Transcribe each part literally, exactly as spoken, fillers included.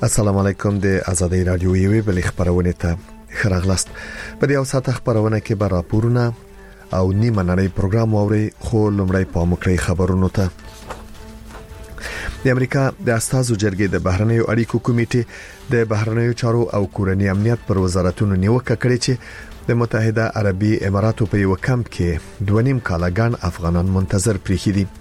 السلام علیکم د آزادۍ رادیو یوې بل خبرونه ته خراغلاست. په دې اوساته خبرونه کې به راپورونه او نیمه نړۍ پروګرام اوري، خو لومړی په مخکې خبرونو ته. د امریکا د استازو جرګې د بهرنیو اړیکو کمیټې د بهرنیو چارو او کورنی امنیت پر وزارتونو نیوکه کړې چې د متحده عربي اماراتو په یو کمپ کې دوه نیم کالګان افغانان منتظر پریښي دي.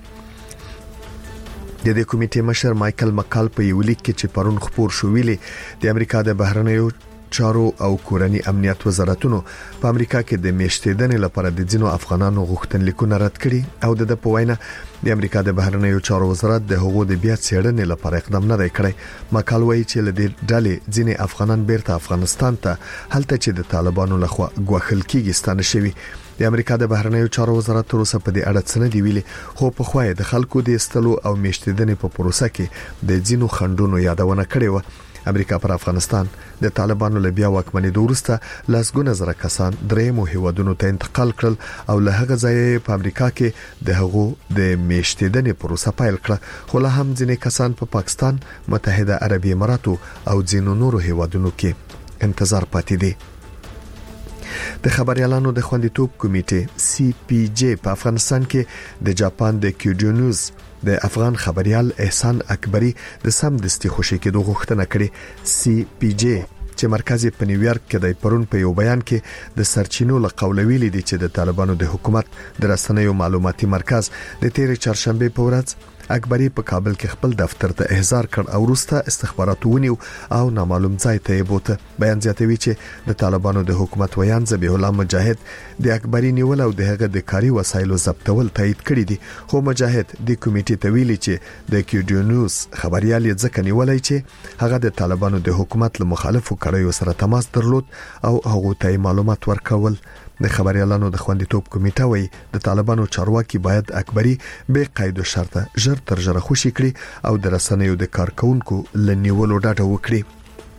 د دې کمیټې مشر مايكل مکال په یو لیک کې چې پرون خبر شو ویلي د امریکا د بهرنیو چارو او کورنی امنیت وزارتونو په امریکا کې د میشتېدنې لپاره د ځینو افغانانو غوښتنلیکونه رد کړي او د پوینه د امریکا د بهرنیو چارو وزارت د حقوقو د بیا څېړنې لپاره اقدام نه دی کړی. مکال وایي چې لدې ډلې ځینې افغانان بیرته افغانستان ته هلته چې د طالبانو لخوا غوښل کېږي ستانه شوی. د امریکا د بهرنیو چارو وزارت تر اوسه په دې اړه څه نه دی ویلي، خو په خوای د خلکو د استلو او میشتېدنې په پروسه کې د ځینو خندونو یادونه کړې و. امریکا پر افغانستان د طالبانو له بیا واکمنۍ وروسته لسګونه زره کسان درېمو هیوادونو ته انتقال کړل او له هغه ځایه په امریکا کې د هغو د میشتېدنې پروسه پیل کړه، خو له هم ځینې کسان په پا پاکستان، متحده عربي اماراتو او ځینو نورو هیوادونو کې انتظار پاتې دي. د خبريالانو د خوندیتوب کمیټې سی پی جی په افغانستان کې د جاپان د کیوډو نیوز د افغان خبريال احسان اکبری د سم دستي خوشي کېدو غوښتنه کړې. سی پی جی چې مرکزی په نیویارک کې د پرون په یو بیان کې د سرچینو له قوله ویلي دي چې د طالبانو د حکومت د رسنیو معلوماتي مرکز د تیر چهارشنبه په ورځ اکبری په کابل کې خپل دفتر ته احضار کړ او وروسته استخبارات ونیو او نامعلوم ځای ته بوته. بیان زیاتوي چې د طالبانو د حکومت ویان ذبیح الله مجاهد د اکبری نیول او د هغه د کاري وسایلو ضبطول تایید کړی دي، خو مجاهد د کمیټې ته ویلي چې د کیوډو نیوز خبريال یې ځکه نیولای چې هغه د طالبانو د حکومت له مخالفو کړیو سره تماس درلود او هغه ته معلومات ورکول. د خبريالانو د خوندیتوب کمیټه وایي د طالبانو چارواکي باید اکبری به قید او شرط ژر تر ژره خوشي کړي او د رسنیو د کارکونکو لنیولو ډاډه وکړي.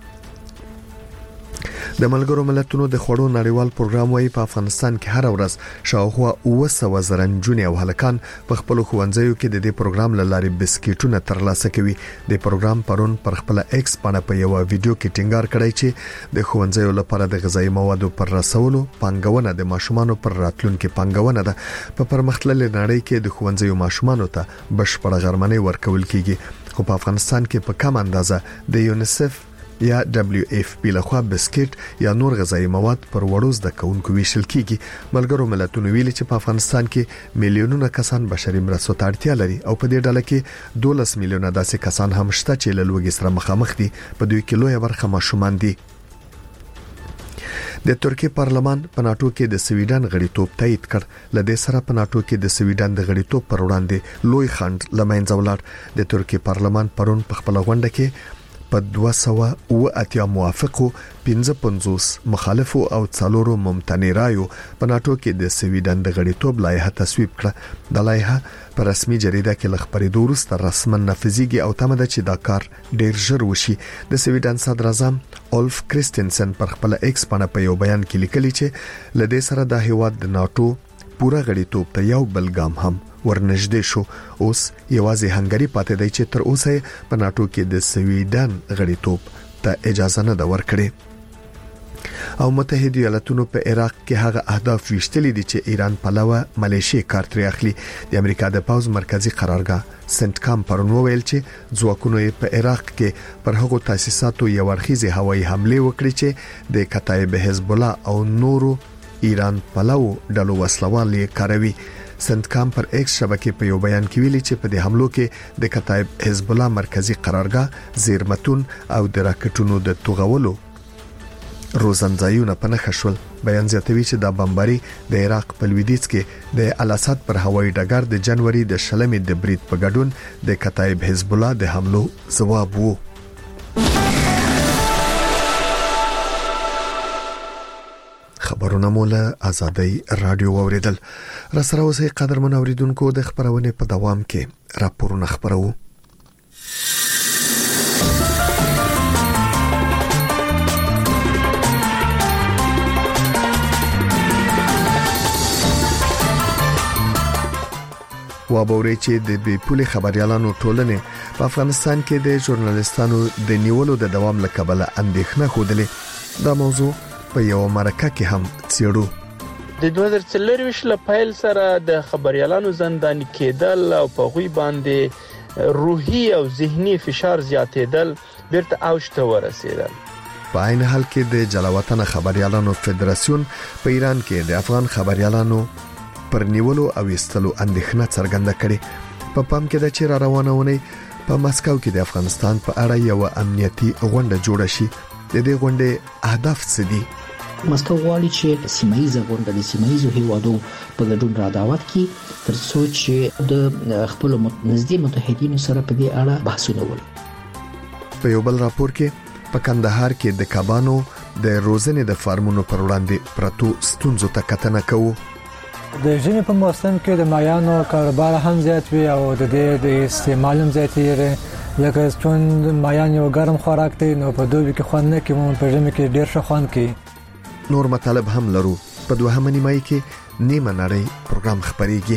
د ملګرو ملتونو د خوړو نړیوال پروګرام وايي په افغانستان کې هر ورځ شاوخوا اوه سوه زره نجونې او هلکان په خپل ښوونځیو کې د دې پروګرام له لارې بسکټونه ترلاسه کوي. د پروګرام پرون پر خپل ایکس باندې په یو ویډیو کې ټینګار کړی چې د ښوونځیو لپاره د غذایی موادو پر رسولو پنګونه د ماشومانو پر راتلونکو پنګونه ده. په پرمختللې نړۍ کې د ښوونځیو ماشومانو ته بشپړه غرمنۍ ورکول کیږي، خو په افغانستان کې په کم اندازه د یونیسف یا دبليو اف پی لخوا بسکټ یا نور غذایی مواد پر وړو زده کوونکو ویشل کیږي. ملګرو ملتونو ویلي چې په افغانستان کې میلیونونه کسان بشري مرستو ته اړتیا لري او په دې ډله کې دولس میلیونه داسې کسان هم شته چې له لوږې سره مخامخ دي. په دوی کې لویه برخه ماشومان دي. د ترکیه پارلمان په ناتو کې د سویډن غړیتوب تایید کړ. لدې سره په ناتو کې د سویډن د غړیتوب پر وړاندې لوی خنډ لمنځه ولاړ. د ترکیه پارلمان پرون په خپل غونډه کې په دوه سوه اوه اتیا موافقو، پنځه پنځوس مخالفو او څلورو ممتنع رایو په ناتو کې د سویډن د غړیتوب لایحه تصویب کړه. د لایحه په رسمي جریده کې ل خبرېدو وروسته رسما نافذیږي او تمه ده چې دا کار ډیر ژر وشي. د سویډن صدر اعظم اولف کریستنسن پر خپل ایکس باندې په یو بیان کې لیکلي چې لدې سره د هیواد د ناتو پورا غړیتوب ته یو بل ګام هم ورنږدې شو. اوس یوازې هنګری پاتې دی چې تر اوسه په ناتو کې د سویډن غړیتوب ته اجازه نه ده ورکړې. او متحده ایالاتونو په عراق کې هغه اهداف وشتلي دي چې ایران پلوه ملیشیا کار ترې اخلي. د امریکا د پاوز مرکزی قرارګاه سنت کام پرون ویل چې ځواکونو په عراق کې پر هغو تاسیساتو یو ورخیزه هوایي حمله وکړي چې د کتایب حزب الله او نورو ایران پلو ډلو وسلوال یې کاروي. سنت کام پر ایکس شبکې په یو بیان کې ویلي چې په دې حملو کې د کتایب حزب الله مرکزی قرارګاه زیرمتون او د راکټونو د توغولو روزنځایونه په نښه شول. بیان زیاتوي چې دا بمباري د عراق په لویدیځ کې د الاسد پر هوایي ډګر د جنوري د شلمې د برید په ګډون د کتایب حزب الله د حملو ځواب وو. خبرونه مولا آزادۍ رادیو اوریدل. را سره اوسئ قدرمن اوریدونکو، د خبرونه په دوام کې راپورونه خبرو. وابوري چې د بې پولي خبريالانو ټولنې په افغانستان کې د ژورنالستانو د نیولو د دوام لکبله اندېښنه خوده دا موضوع په یو مرکه کې هم څېړو. د دوه زره څلور ل پیل سره د خبريالانو زنداني کېدل او په غوي باندې روحي او ذهني فشار زیاتېدل بیرته اوج ته ورسېدل. په عین حال کې د جلاوطن خبريالانو فدراسیون په ایران کې د افغان خبريالانو پر نیولو او استلو اندېښنه څرګنده کړې. په پام کې د چیر روانونې په مسکو کې د افغانستان په اړه یو امنیتي غونډه جوړه شي. د دې غونډې اهداف څه دي؟ مسکو غواړي چې سیمایي غونډه د سیمایي هیوادو په ګډون را دعوت کړي ترڅو چې د خپل نږدې متحدینو سره په دې اړه بحثونه وکړي. په یو بل راپور کې په کندهار کې د کبانو د روزنې د فارمونو پر وړاندې پرتو ستونزو ته کتنه کوو. د ژمي په موسم کې د مایانو کاروبار هم زیات وي او د دې د استعمال هم زیاتېږي لکه چون مایان یو ګرم خوراک دی نو په دوبي کې خوند نه کوي په ژمي کې ډیر ښه خوند کوي. نور مطالب هم لرو. په دوهمه نیمه کې نیمه نړۍ پروګرام خبريږي.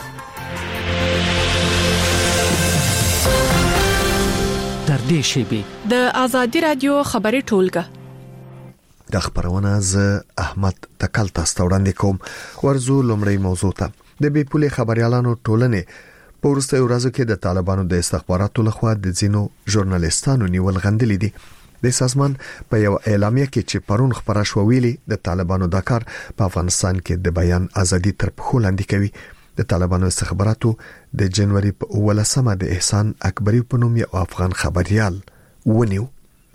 تر دې شی د ازادي رادیو خبري ټولګه د خبرونه ز احمد تکل تاسو وړاندې کوم. ورزو لومړی موضوع ته. د بې پولي خبريالانو ټولنې په وروستیو ورځو کې د طالبانو د استخباراتو لخوا د ځینو ژورنالستانو نیول غندلې دي. د سازمان په یو اعلامیه کې چې پرون خبره شو ویلي د طالبانو د کار په افغانستان کې د بیان ازادي تر پخو لاندې کوي. د طالبانو استخباراتو د جنوري په ولسمه د احسان اکبری په نوم یو افغان خبريال ونیو.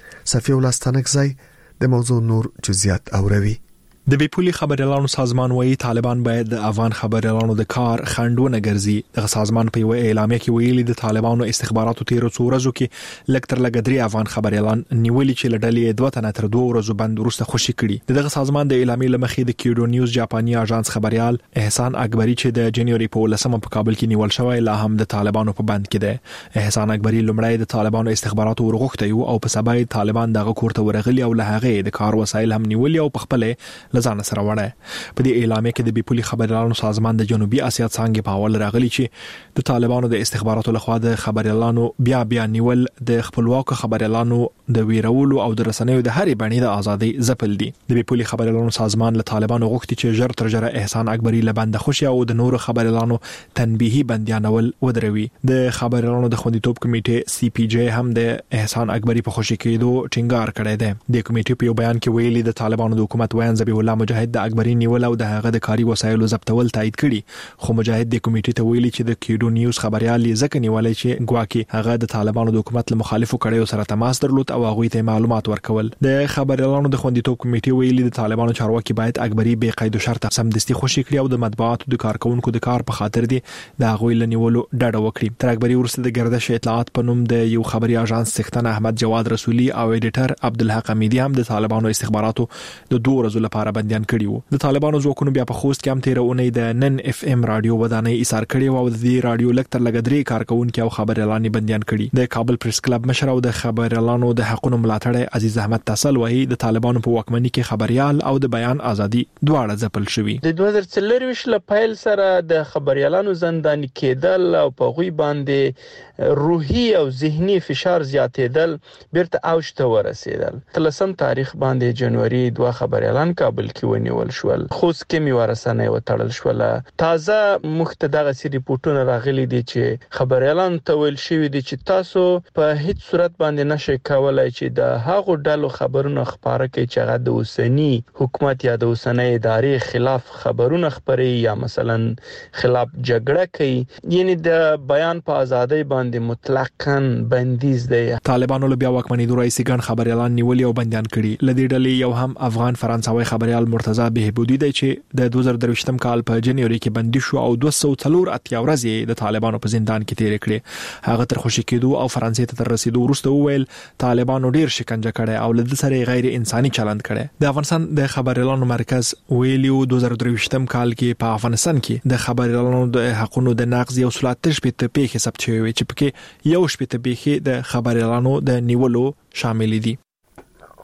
صفي ولستانکزای د موضوع نور جزئیات اوروي. د بې پولي خبريالانو سازمان وایي طالبان باید د افغان خبريالانو د کار خنډونه ګرځي. د سازمان په یو اعلامیه کې ویلي د طالبانو استخباراتو تیرو څو ورځو کې لکتر لګدري افغان خبريالان نیولې چې لړلې دوه تنه تر دوه ورځو بند وروسته خوشي کړي. دغه سازمان د اعلامیې لمخې د کیډو نیوز جاپاني اژانس خبريال احسان اکبری چې د جنوري په ولسمه په کابل کې نیول شوی لا هم د طالبانو په بند کې دی. احسان اکبری لومړی د طالبانو استخباراتو ورغوښته او په سبا طالبان دغه کورته ورغلي او له هغه د کار وسایل هم نیولې او په خپل لزان سره وړه. په دې اعلامیه کې د بې پولي خبريالانو سازمان د جنوبي اسیا څنګه په اول راغلي چې د طالبانو د استخباراتو لخوا د خبريالانو بیا بیا نیول د خپلواک خبريالانو د ویرولو او د رسنیو د هرې بڼې د ازادي ځپل دي. د بې پولي خبريالانو سازمان له طالبانو غوښتي چې ژر تر ژره احسان اکبری له بند خوشي او د نورو خبريالانو تنبيهي بنديانول ودروي. د خبريالانو د خوندیتوب کمیټې سی پی جی هم د احسان اکبری په خوشي کېدو ټینګار کړی دی. د کمیټې په یو بیان کې ویلي د طالبانو د حکومت وایي ذبیح الله مجاهد د اکبری نیول او د هغه د کاری وسایلو ضبطول تایید کړي. خو مجاهد د کمیټې ته ویلي چې د کیډو نیوز خبريال یې ځکه نیولای چې ګواکي هغه د طالبانو د حکومت له مخالفو کړيو سره تماس درلود او هغه ته معلومات ورکول. د خبريالانو د خوندیتوب کمیټې ویلي د طالبانو چارواکي باید اکبری بې قید شرط سمدستي خوشي کړي او د مطبوعاتو د کارکونکو د کار په خاطر دي د هغه لنیولو ډډه وکړي. تر اکبری ورسته د گردش اطلاعات په نوم د یو خبري اژانس څښتن احمد جواد رسولي او ایډیټر عبدالحق حمیدی هم د طالبانو استخباراتو د دوه ورځې لپاره بنديان کړي وو. د طالبانو ځواکونو بیا په خوست کې هم تیر اونۍ د نن اف ام رادیو ودانۍ ایثار کړي او د دې رادیو لکتر لګدري کارکونکو او خبريالان بنديان کړي. د کابل پریس کلب مشر او د خبريالانو د حقوقو ملاتړ عزیز احمد تسل وایي د طالبانو په واکمنۍ کې خبريال او د بیان ازادي دواړه ځپل شوي. د دوه زره څلور ل پیل سره د خبريالانو زنداني کېدل او په غوي باندې روحي او ذهني فشار زیاتېدل بیرته اوج ته ورسېدل. تلسم تاریخ باندې جنوري دوه خبريالان کابل کې ونیول شول. خوست کې می ورسنه وتړل شول. تازه مختدغه سي ریپورتونه راغلي دي چې خبريالان ته ویل شوی دي چې تاسو په هیڅ صورت باندې نشئ کولای چې د هغو ډلو خبرونه خبره کوي چې هغه د اوسنی حکومت یا د اوسنی ادارې خلاف خبرونه خبري یا مثلا خلاف جګړه کوي. یعنی د بیان په ازادۍ باندې مطلقاً بندیز دی. طالبانو له بیا واکمنۍ دوه رئیس ګڼ خبريالان نیولي او بنديان کړي. لدې ډلې یو هم افغان فرانسوي خبريال مرتضی بهبودي دی چې د دوه زره درویشتم کال په جنوري کې بندي شو او دوه سوه څلور اتیا ورځې د طالبانو په زندان کې تیر کړې. هغه تر خوشي کېدو او فرانسې ته تر رسیدو وروسته وویل طالبانو ډیر شکنجه کړي او له سره غیر انساني چلند کړي. د افغانستان د خبريالانو مرکز ویلیو دوه زره درویشتم کال کې په افغانستان کې د خبريالانو د حقوقو د نقض یو سلطه شپته پیښه ثبت شوې چې پکې یو شپته پیښه د خبريالانو د نیولو شامل دي.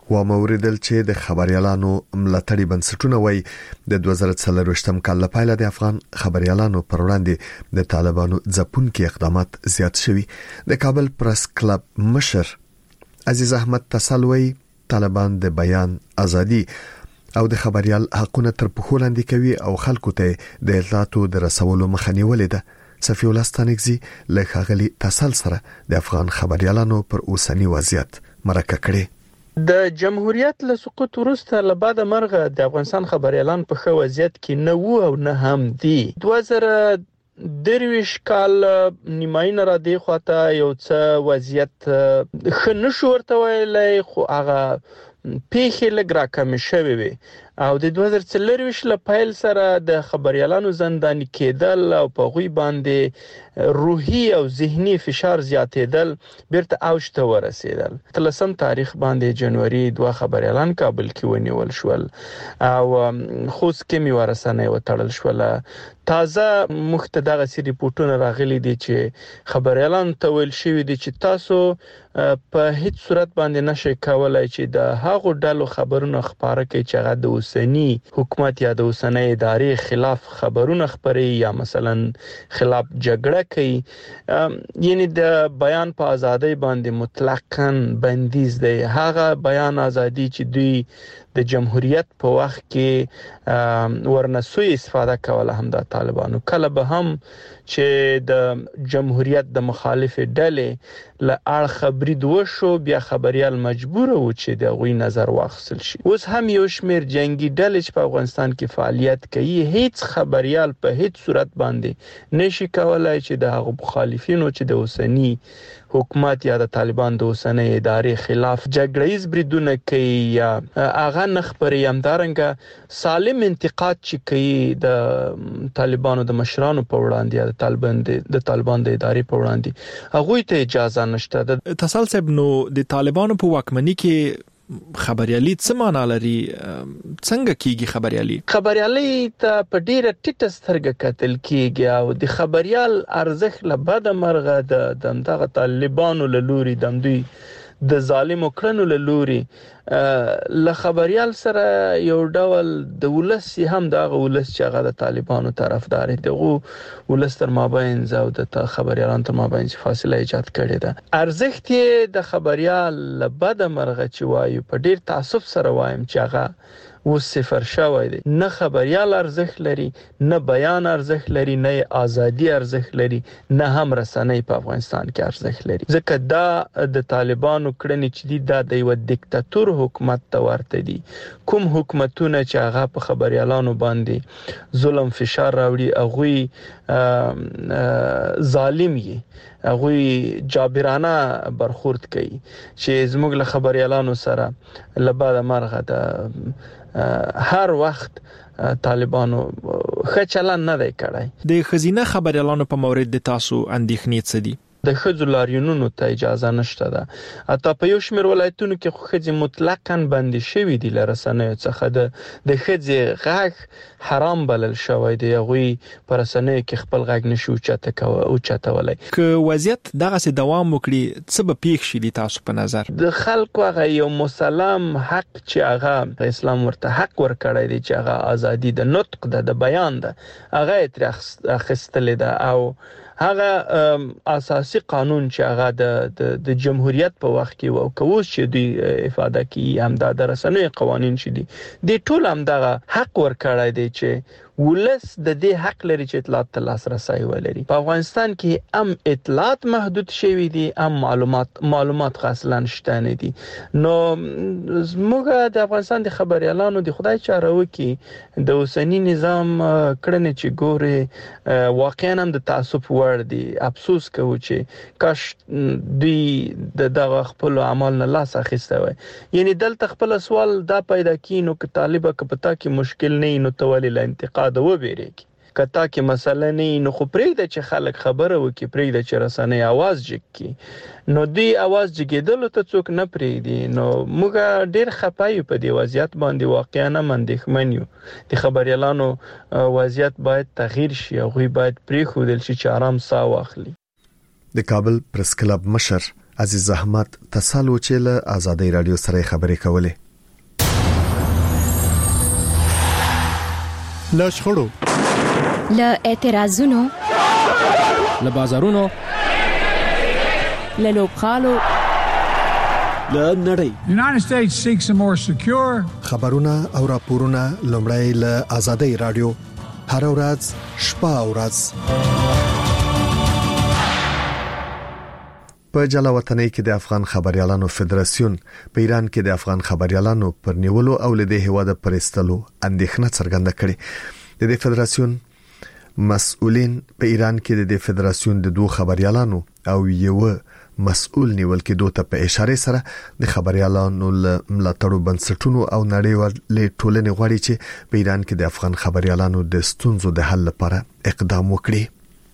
و موریدل چې د خبريالانو ملاتړي بنسټونه وای د دوه زره څلرویشتم کال لپاره د افغان خبريالانو پر وړاندې د طالبانو ځپونکي اقدامات زیات شوي. د کابل پریس کلب مشر عزیز احمد تسلوي طالبان د بیان ازادي او د خبريال حقونه تر پخو لاندې کوي او خلکو ته د اطلاعاتو د رسولو مخه نیولې ده. صفی الله ستانکزی له خاغلی تسل سره د افغان خبريالانو پر اوسنی وضعیت مرکه کړي. د جمهوریت له سقوط وروسته له بعد مرغه د افغانستان خبريالان په ښه وضعیت کې نه وو او نه هم دي. دوه زره درویش کال نیماینه را دی خواته یو څه وضعیت ښه نشو ورته ویلای، خو هغه پیښې لږ راکم شوي وي او د دوه زره څلرویشت له پیل سره د خبريالانو زنداني کېدل او په غوي باندې روحي او ذهني فشار زیاتېدل بیرته اوج ته ورسېدل. تلسم تاریخ باندې جنوري دوه خبريالان کابل کې ونیول شول او خوست کې می ورسنه وټړل شول. تازه مختدغه سری ریپورتونه راغلي دي چې خبريالان ته ویل شوی دي چې تاسو په هیڅ صورت باندې نشئ کولای چې د هغو ډلو خبرونه خبره کوي چې هغه د اوسنی حکومت یا د اوسنی ادارې خلاف خبرونه خبري یا مثلا خلاف جګړه کوي. یعنی د بیان په ازادۍ باندې مطلقاً بندیز دی. هغه بیان ازادي چې دوی د جمهوریت په وخت کې ورنسوي استفاده کوله هم د طالبانو، کله به هم چې د جمهوریت د مخالف ډلې له اړ خبري دوشو بیا خبريال مجبور و چې د غوي نظر واخیستل شي. اوس هم یو شمیر جنگي ډلې چې په افغانستان کې فعالیت کوي، هیڅ خبريال په هیڅ صورت باندې نشي کولای چې د هغو مخالفینو چې د اوسنی حکومت یا د طالبان د اوسنی ادارې خلاف جګړهیز بریدونه کوي یا هغه نخبري همدارنګه سالم انتقاد چې کوي د طالبانو د مشرانو په وړاندې یا د طالبان د طالبان د ادارې په وړاندې هغه ته اجازه نشته. تسل صاحب، نو د طالبانو په واکمنۍ کې خبريالي څه معنا لري؟ څنګه کیږي خبريالي؟ خبريالي ته په ډیره ټیټه سترګه کتل کیږي او د خبريال ارزښت له بد مرغه د دغه طالبانو له لوري د دوی د ظالم کړنو له لوري له خبريال سره یو ډول د ولس هم دغه ولس چې هغه د طالبانو طرفدار دي، دغه ولس تر مابین زو د خبريالانو تر مابین فاصله ایجاد کړې ده. ارزښت یې د خبريال له بد مرغه چې وایو په ډیر تعصب سره وایم چې هغه و صفر شوی دی. نه خبريال ارزښت لري، نه بیان ارزښت لري، نه ازادي ارزښت لري، نه هم رسنۍ په افغانستان کې ارزښت لري. ځکه دا د طالبانو کړنې چې دي دا د یو دیکتاتور حکومت ته ورته دي. کوم حکومتونه چې هغه په خبريالانو باندې ظلم فشار راوړي هغه ظالم وي، هغه جابرانه برخورد کوي چې زموږ له خبريالانو سره لباده مرغه د هر وخت طالبانو خچلان نه دی کړای. د خزینه خبريالانو په مورید د تاسو اندېښنې څه دي؟ د خځو لاریونونو ته اجازه نشته ده. اته په یو شمیر ولایتونو کې خځې مطلقاً بندي شوې دي لرسنیو څخه. د د خځې غږ حرام بلل شوی دی. هغوی پر رسنیو کې خپل غږ نشو چاته کوي او چاته ولای. که وضعیت دغه سي دوام وکړي څه به پیښ شي د تاسو په نظر؟ د خلکو هغه یو مسلم حق چې هغه اسلام ورته حق ورکړی دی چې هغه ازادي د نطق ده، د بیان ده، هغه تر اخیستل ده او هغه اساسي قانون چې هغه د د جمهوریت په وخت کې او کوس چې دوی افاده کوي هم د رسنیو قوانين چې دي د ټول هم دغه حق ورکړی دی چې ولس د دې حق لري چې اطلاعات ته لاسرسي ولري. په افغانستان کې هم اطلاعات محدود شوي دي، هم معلومات معلومات اصلا شته نه دي. نو موږ د افغانستان د خبريالانو د خدای چاره وکي د اوسنی نظام کړنې چې ګوري واقعا هم د تعصب وړ دي. افسوس کوو چې کاش دوی د دغه خپل عمل نه لاس اخیسته وي. یعنی دلته خپل سوال دا پیدا کینو چې طالبه کپتا کې مشکل نه نو تولی لا انتقاد دا وبېریږي. کته کې مسله نه نو خو پرېږده چې خلک خبره وکړي، پرېږده چې رسنۍ आवाज جګي. نو دی आवाज جګېدل ته څوک نه پرېږدي. نو موږ ډېر خپایو په دې وضعیت باندې، واقعا نه اندېښمن یو. د خبريالانو وضعیت باید تغییر شي، هغوی باید پرېښودل شي چې آرام ساه واخلي. د کابل پریس کلب مشر عزیز احمد تسالو چې له آزادۍ رادیو سره خبرې کولې. له شخړو، له اعتراضونو، له بازارونو، له لوبخالو، له نړۍ. United States seeks a more secure خبرونه او راپورونه لومړی له آزادۍ رادیو هر ورځ شپه او ورځ په جلا وطنۍ کې د افغان خبريالانو فدراسیون په ایران کې د افغان خبريالانو پر نیولو او له دې هواده پرېستلو اندېښنه څرګنده کړې. د دې فدراسیون مسؤلین په ایران کې د دې فدراسیون د دوه خبريالانو او یو مسؤل نیول کې دوه ته په اشاره سره د خبريالانو ملاتړو بنسټونو او نړیوالې ټولنې غواړي چې په ایران کې د افغان خبريالانو د ستونزو د حل لپاره اقدام وکړي.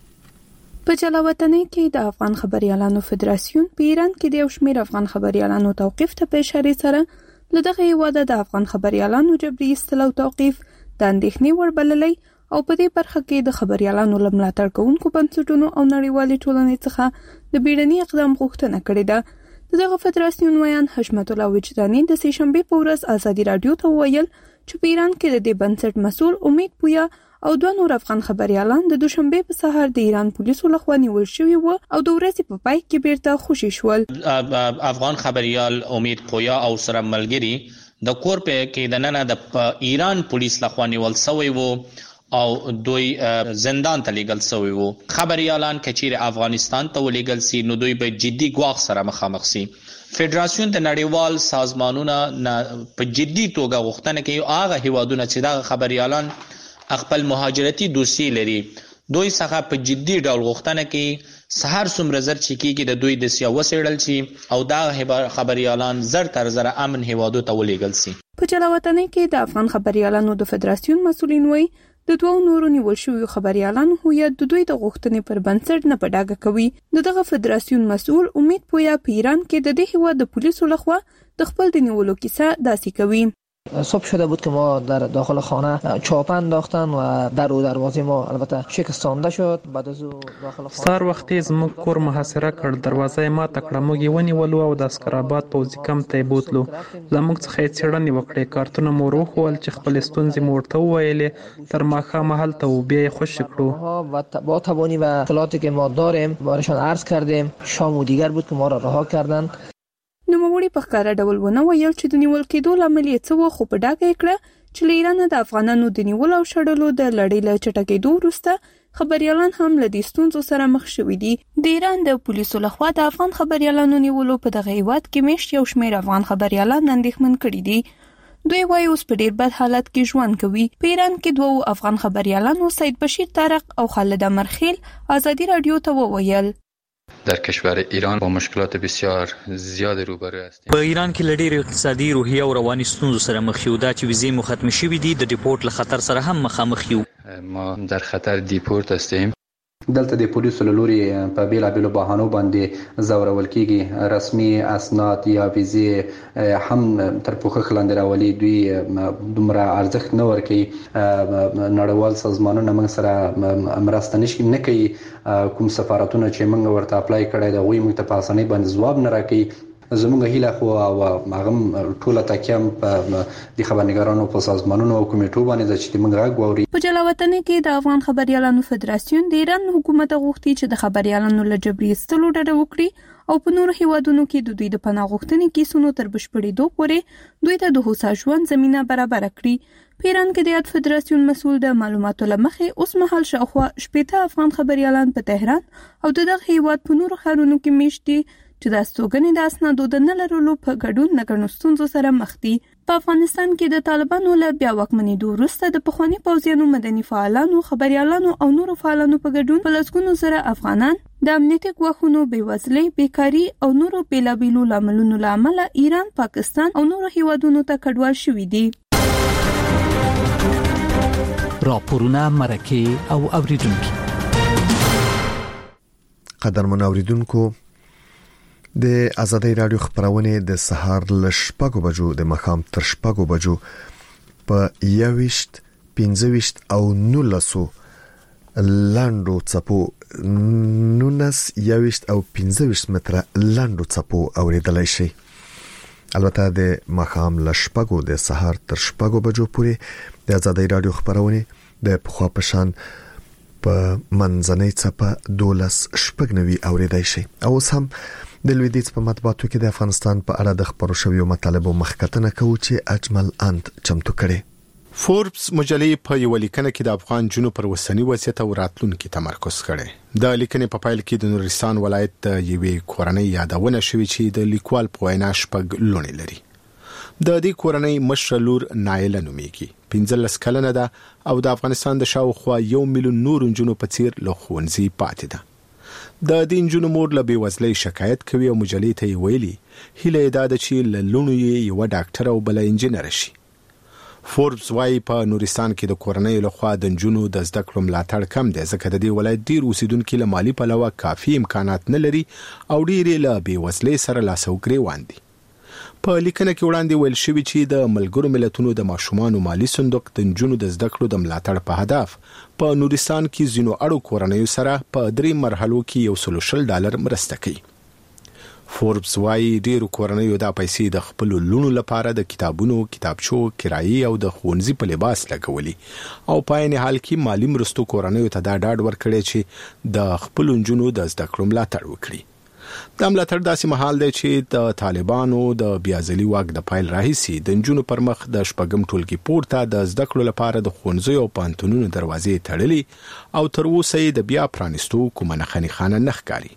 په جلا وطنۍ کې د افغان خبريالانو فدراسیون په ایران کې د یو شمېر افغان خبريالانو توقيف ته په اشاره سره لدغه هیواده د افغان خبريالانو جبري استلو توقيف د اندېښنې ور بللې او په دې برخه کې د خبريالانو لملاتړ کوونکو بنسټونو او نړیوالې ټولنې څخه د بیړني اقدام غوښتنه کړې ده. دغه فدراسیون ویان حشمت الله وجداني د سې شنبه په ورځ آزادي رادیو ته ویل چې په ایران کې د دې بنسټ مسؤل امید پویا او دوه نور افغان خبريالان د دوشنبه په سهار د ایران پولیسو لخوا نیول شوي وو او د ورځې په پای کې بیرته خوشي شول. افغان خبريال امید پویا او سره ملګری د کور په کې د نن د ایران پولیس لخوا نیول شوی وو او دوی زندان ته لیږل شوی وو. خبريالان کچیر افغانستان ته ولېږل سي نو دوی به جدي ګواښ سره مخامخ سي. فدراسیون د نړیوال سازمانونو په جدي توګه غوښتنه کوي هغه هیوادونه چې دا خبريالان خپل مهاجرتي دوسیې لري دوی څخه په جدي ډول غوښتنه کوي سهار څومره زر چې کېږي د دوی د سیاو وسیړل شي او دا خبريالان زر تر زر امن هیوادو ته ولېږل شي. په جلا وطنۍ کې د افغان خبريالانو د فدراسیون مسؤلین وایي د دوه نورو نیول شویو خبريالانو هویت د دوی د غوښتنې پر بنسټ نه پډاګه کوي. دغه فدراسیون مسؤل امید پویا په ایران کې د دې هیواد د پولیسو لخوا د خپل د نیولو کیسه داسې کوي. صبح شده بود که ما در داخل خانه چاپ انداختن و در و دروازه ما البته شکستانده شد. بعد از داخل خانه سار وختي زموږ کور محاصره کړ، دروازه ما تکړه موږ ونیولو او د اسکراباد پوځي کمپ ته بوتلو. زموږ څخه څېړنې وکړې، کارتونه مو وروښول چې خپل ستونزې مو ورته وویلې، تر ماښامه هلته و بیا یې خوشي کړو. و با توانی و اطلاعاتی که ما داریم بارشان عرض کردیم. شام و دیگر بود که ما را رها کردن. نوموړي په ښکاره ډول ونه ویل چې د نیول کېدو لامل یې څه و، خو په ډاګه یې کړه چې له ایرانه د افغانانو د نیول او شړلو د لړۍ له چټکېدو وروسته خبريالان هم له دې ستونزو سره مخ شوي دي. د ایران د پولیسو لخوا د افغان خبريالانو نیولو په دغه هیواد کې میشت یو شمېر افغان خبريالان اندېښمن کړي دي. دوی وايي اوس په ډیر بد حالت کې ژوند کوي. په ایران کې دوه افغان خبريالانو سید بشیر طارق او خالد امرخیل آزادی رادیو ته وویل در کشور ایران با مشکلات بسیار زیاد روبرو هستیم. په ایران کې لډیر اقتصادي، روحي او رواني ستونزو سره مخ یو. دا چې ویزې مو ختم شوې دي د ډیپورت له خطر سره هم مخامخ یو. ما در خطر دیپورت هستیم. دلته د پولیسو له لوري په بیلابېلو بهانو باندې ځورول کېږي. رسمي اسناد یا ویزې هم تر پوښښ لاندې راولي. دوی دومره ارزښت نه ورکوي. نړیوال سازمانونه موږ سره مرسته نه کوي. کوم سفارتونه چې موږ ورته اپلای کړی د هغوی موږ ته په اسانۍ باندې ځواب نه راکوي. زموږ هیله خو او هغه ټوله تکیه په د خبرنګارانو په سازمانونو او کمیټو باندې چې موږ غږ واوري. په جلا وطنۍ کې د افغان خبريالانو فدراسیون د ایران حکومت غوښتي چې د خبريالانو له جبري استلو ډډه وکړي او په نورو هیوادونو کې د دوی د پناه غوښتنې کیسونو تر بشپړېدو پورې دوی ته د هوسا ژوند زمينه برابر کړي. په ایران کې د یاد فدراسیون مسؤل د معلوماتو لمخې اوس مهال شاوخوا شپږ افغان خبريالان په تهران او دغه هیواد په نورو ښارونو کې میشت دي چې د استوګنې د اسنادو د نه لرلو په ګډون نه ګڼو ستونزو سره مخ دي. په افغانستان کې د طالبانو له بیا واکمنېدو وروسته د پخواني پوځیانو، مدني فعالانو، خبريالانو او نورو فعالانو په ګډون په لسګونو سره افغانان د امنیتي ګواښونو، بېوزلۍ، بیکاري او نورو بیلابېلو لاملونو له امله ایران، پاکستان او نورو هیوادونو ته کډوال شوي دي. راپورونه، مرکې او اوریدونکو. قدرمن اوریدونکو، د آزادۍ رادیو خبرونه د سهار ل شپږو بجو د مخام تر شپږو بجو په یويشت پنځه ویشت او نولسو لاندو څپو نونس یوشت او پنځه متره لاندو څپو اوریدلای شي. البته د مخام لشپګو د سحر تر شپګو بجو پورې د آزادۍ رادیو خبرونه د پخوا پشان په منځنۍ څپه دولس شپږنوي اوریدای شي. او هم د لویدیځ په مطبوعاتو کې د افغانستان په اړه د خبرو شویو مطالبو مخکتنه کوي چې اجمل انت چمتو کړي. فوربس مجلې په یو لیکنه کې د افغان جنوب پر وسنی وضعیت او راتلونکو تمرکز کړي. د لیکنې په پایل کې د نورستان ولایت د یوې کورنۍ یادونه شوې چې د لیکوال په وینا شپږ لونې لري. د دې کورنۍ مشر لور نایله نومیږي. پنځلس کلنه ده او د افغانستان د شاوخوا یو میلیون نور جنونو په څیر له ښوونځي پاتې ده. د دې جنونو مور له بیوزلۍ شکایت کوي او مجلې ته ویلي هیله یې ده چې له لونو یې یو ډاکټر او بل انجینر شي. فوربس وايي په نورستان کې د کورنۍ لخوا د جنونو د زده کړو ملاتړ کم دی ځکه د دې ولایت ډیر اوسیدونکو له مالی پلوه کافي امکانات نه لري او ډیر له بیوزلۍ سره لاسو ګریوان دي. په لیکنه کې وړاندې ویل شوی چې د ملګرو ملتونو د ماشومان مالی صندوق د جنونو د زده کړو د ملاتړ په هدف په نورستان کې زینو اړو کورنۍ سره په درې مرحلو کې یو سل شل ډالر مرسته کوي. فوربس وايي ډیرو کورنیو دا پیسې د خپل لونو لپاره د کتابونو، کتابچو، کرایي او د ښوونځي په لباس لګولي او په عین حال کې مالی مرستو کورنیو ته دا ډاډ ورکړي چې د خپل جنونو د زده کړو ملاتړ وکړي. د ملاتړ داسې مهال دی چې د طالبانو د بیازلي واک د پایل راهیسي د جنونو پر مخ د شپږم ټولګي پورته د زده کړو لپاره د ښوونځیو او پانتونونو دروازې تړلي او تر اوسه د بیا پرانستو کومه نښانه خانه نه ښکاري.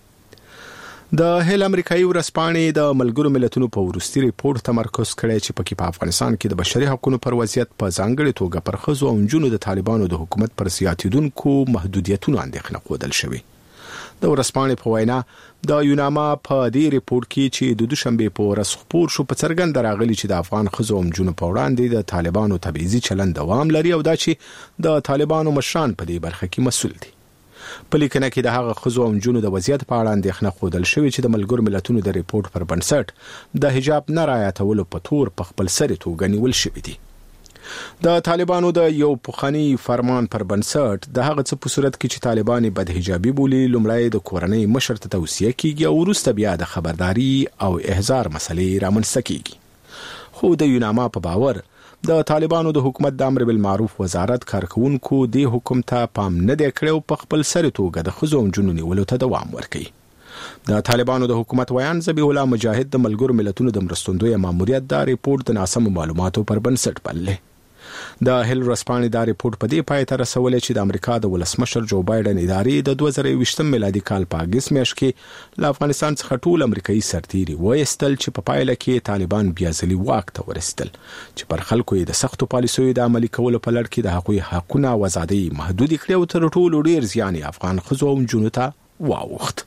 د هیل امریکایي ورځپاڼې د ملګرو ملتونو په وروستي ریپورت تمرکز کړی چې پکې په افغانستان کې د بشري حقوقو پر وضعیت په ځانګړي توګه پر ښځو او نجونو د طالبانو د حکومت پر زیاتیدونکو محدودیتونو اندېښنه ښودل شوې. د ورځپاڼې په وینا د یوناما په دې ریپورت کې چې د دوشنبه په ورځ خبر شو په څرګند راغلی چې د افغان ښځو او نجونو په وړاندې د طالبانو تبعیضي چلند دوام لري او دا چې د طالبانو مشران په دې برخه کې مسؤل دي. په لیکنه کې د هغه ښځو او نجونو د وضعیت په اړه اندېښنه ښودل شوې چې د ملګرو ملتونو د ریپورت پر بنسټ د حجاب نه رعایتولو په تور په خپل سر توګه نیول شوې دي. د طالبانو د یو پخوانی فرمان پر بنسټ د هغه څه په صورت کې چې طالبان بد حجابي بولي لومړی د کورنۍ مشر ته توصیه کیږي او وروسته بیا د خبرداري او احذار مسلې رامنځته کیږي. خو د یوناما په باور د طالبانو د حکومت د امر بالمعروف وزارت کارکونکو د حکومت ته پام نه دی کړی او په خپل سر توګه د ښځو او نجونو نیولو ته دوام ورکوي. د طالبانو د حکومت ویان ذبیح الله مجاهد د ملګرو ملتونو د مرستندوی ماموریت دا ریپورت د ناسم معلوماتو پر بنسټ بللی. د هیل ورځپاڼې دا ریپورت په دې پای ته رسولی چې د امریکا د ولسمشر جو بایدن ادارې د دوه زره یوویشتم میلادي کال په اګست میاشت کې له افغانستان څخه ټول امریکایي سرتیري وایستل چې په پایله کې طالبان بیا ځلي واک ته ورسېدل چې پر خلکو یې د سختو پالیسیو د عملي کولو په لړ کې د هغوی حقونه او ازادۍ محدود کړي او تر ټولو ډیر زیان افغان ښځو او نجونو ته واوښت.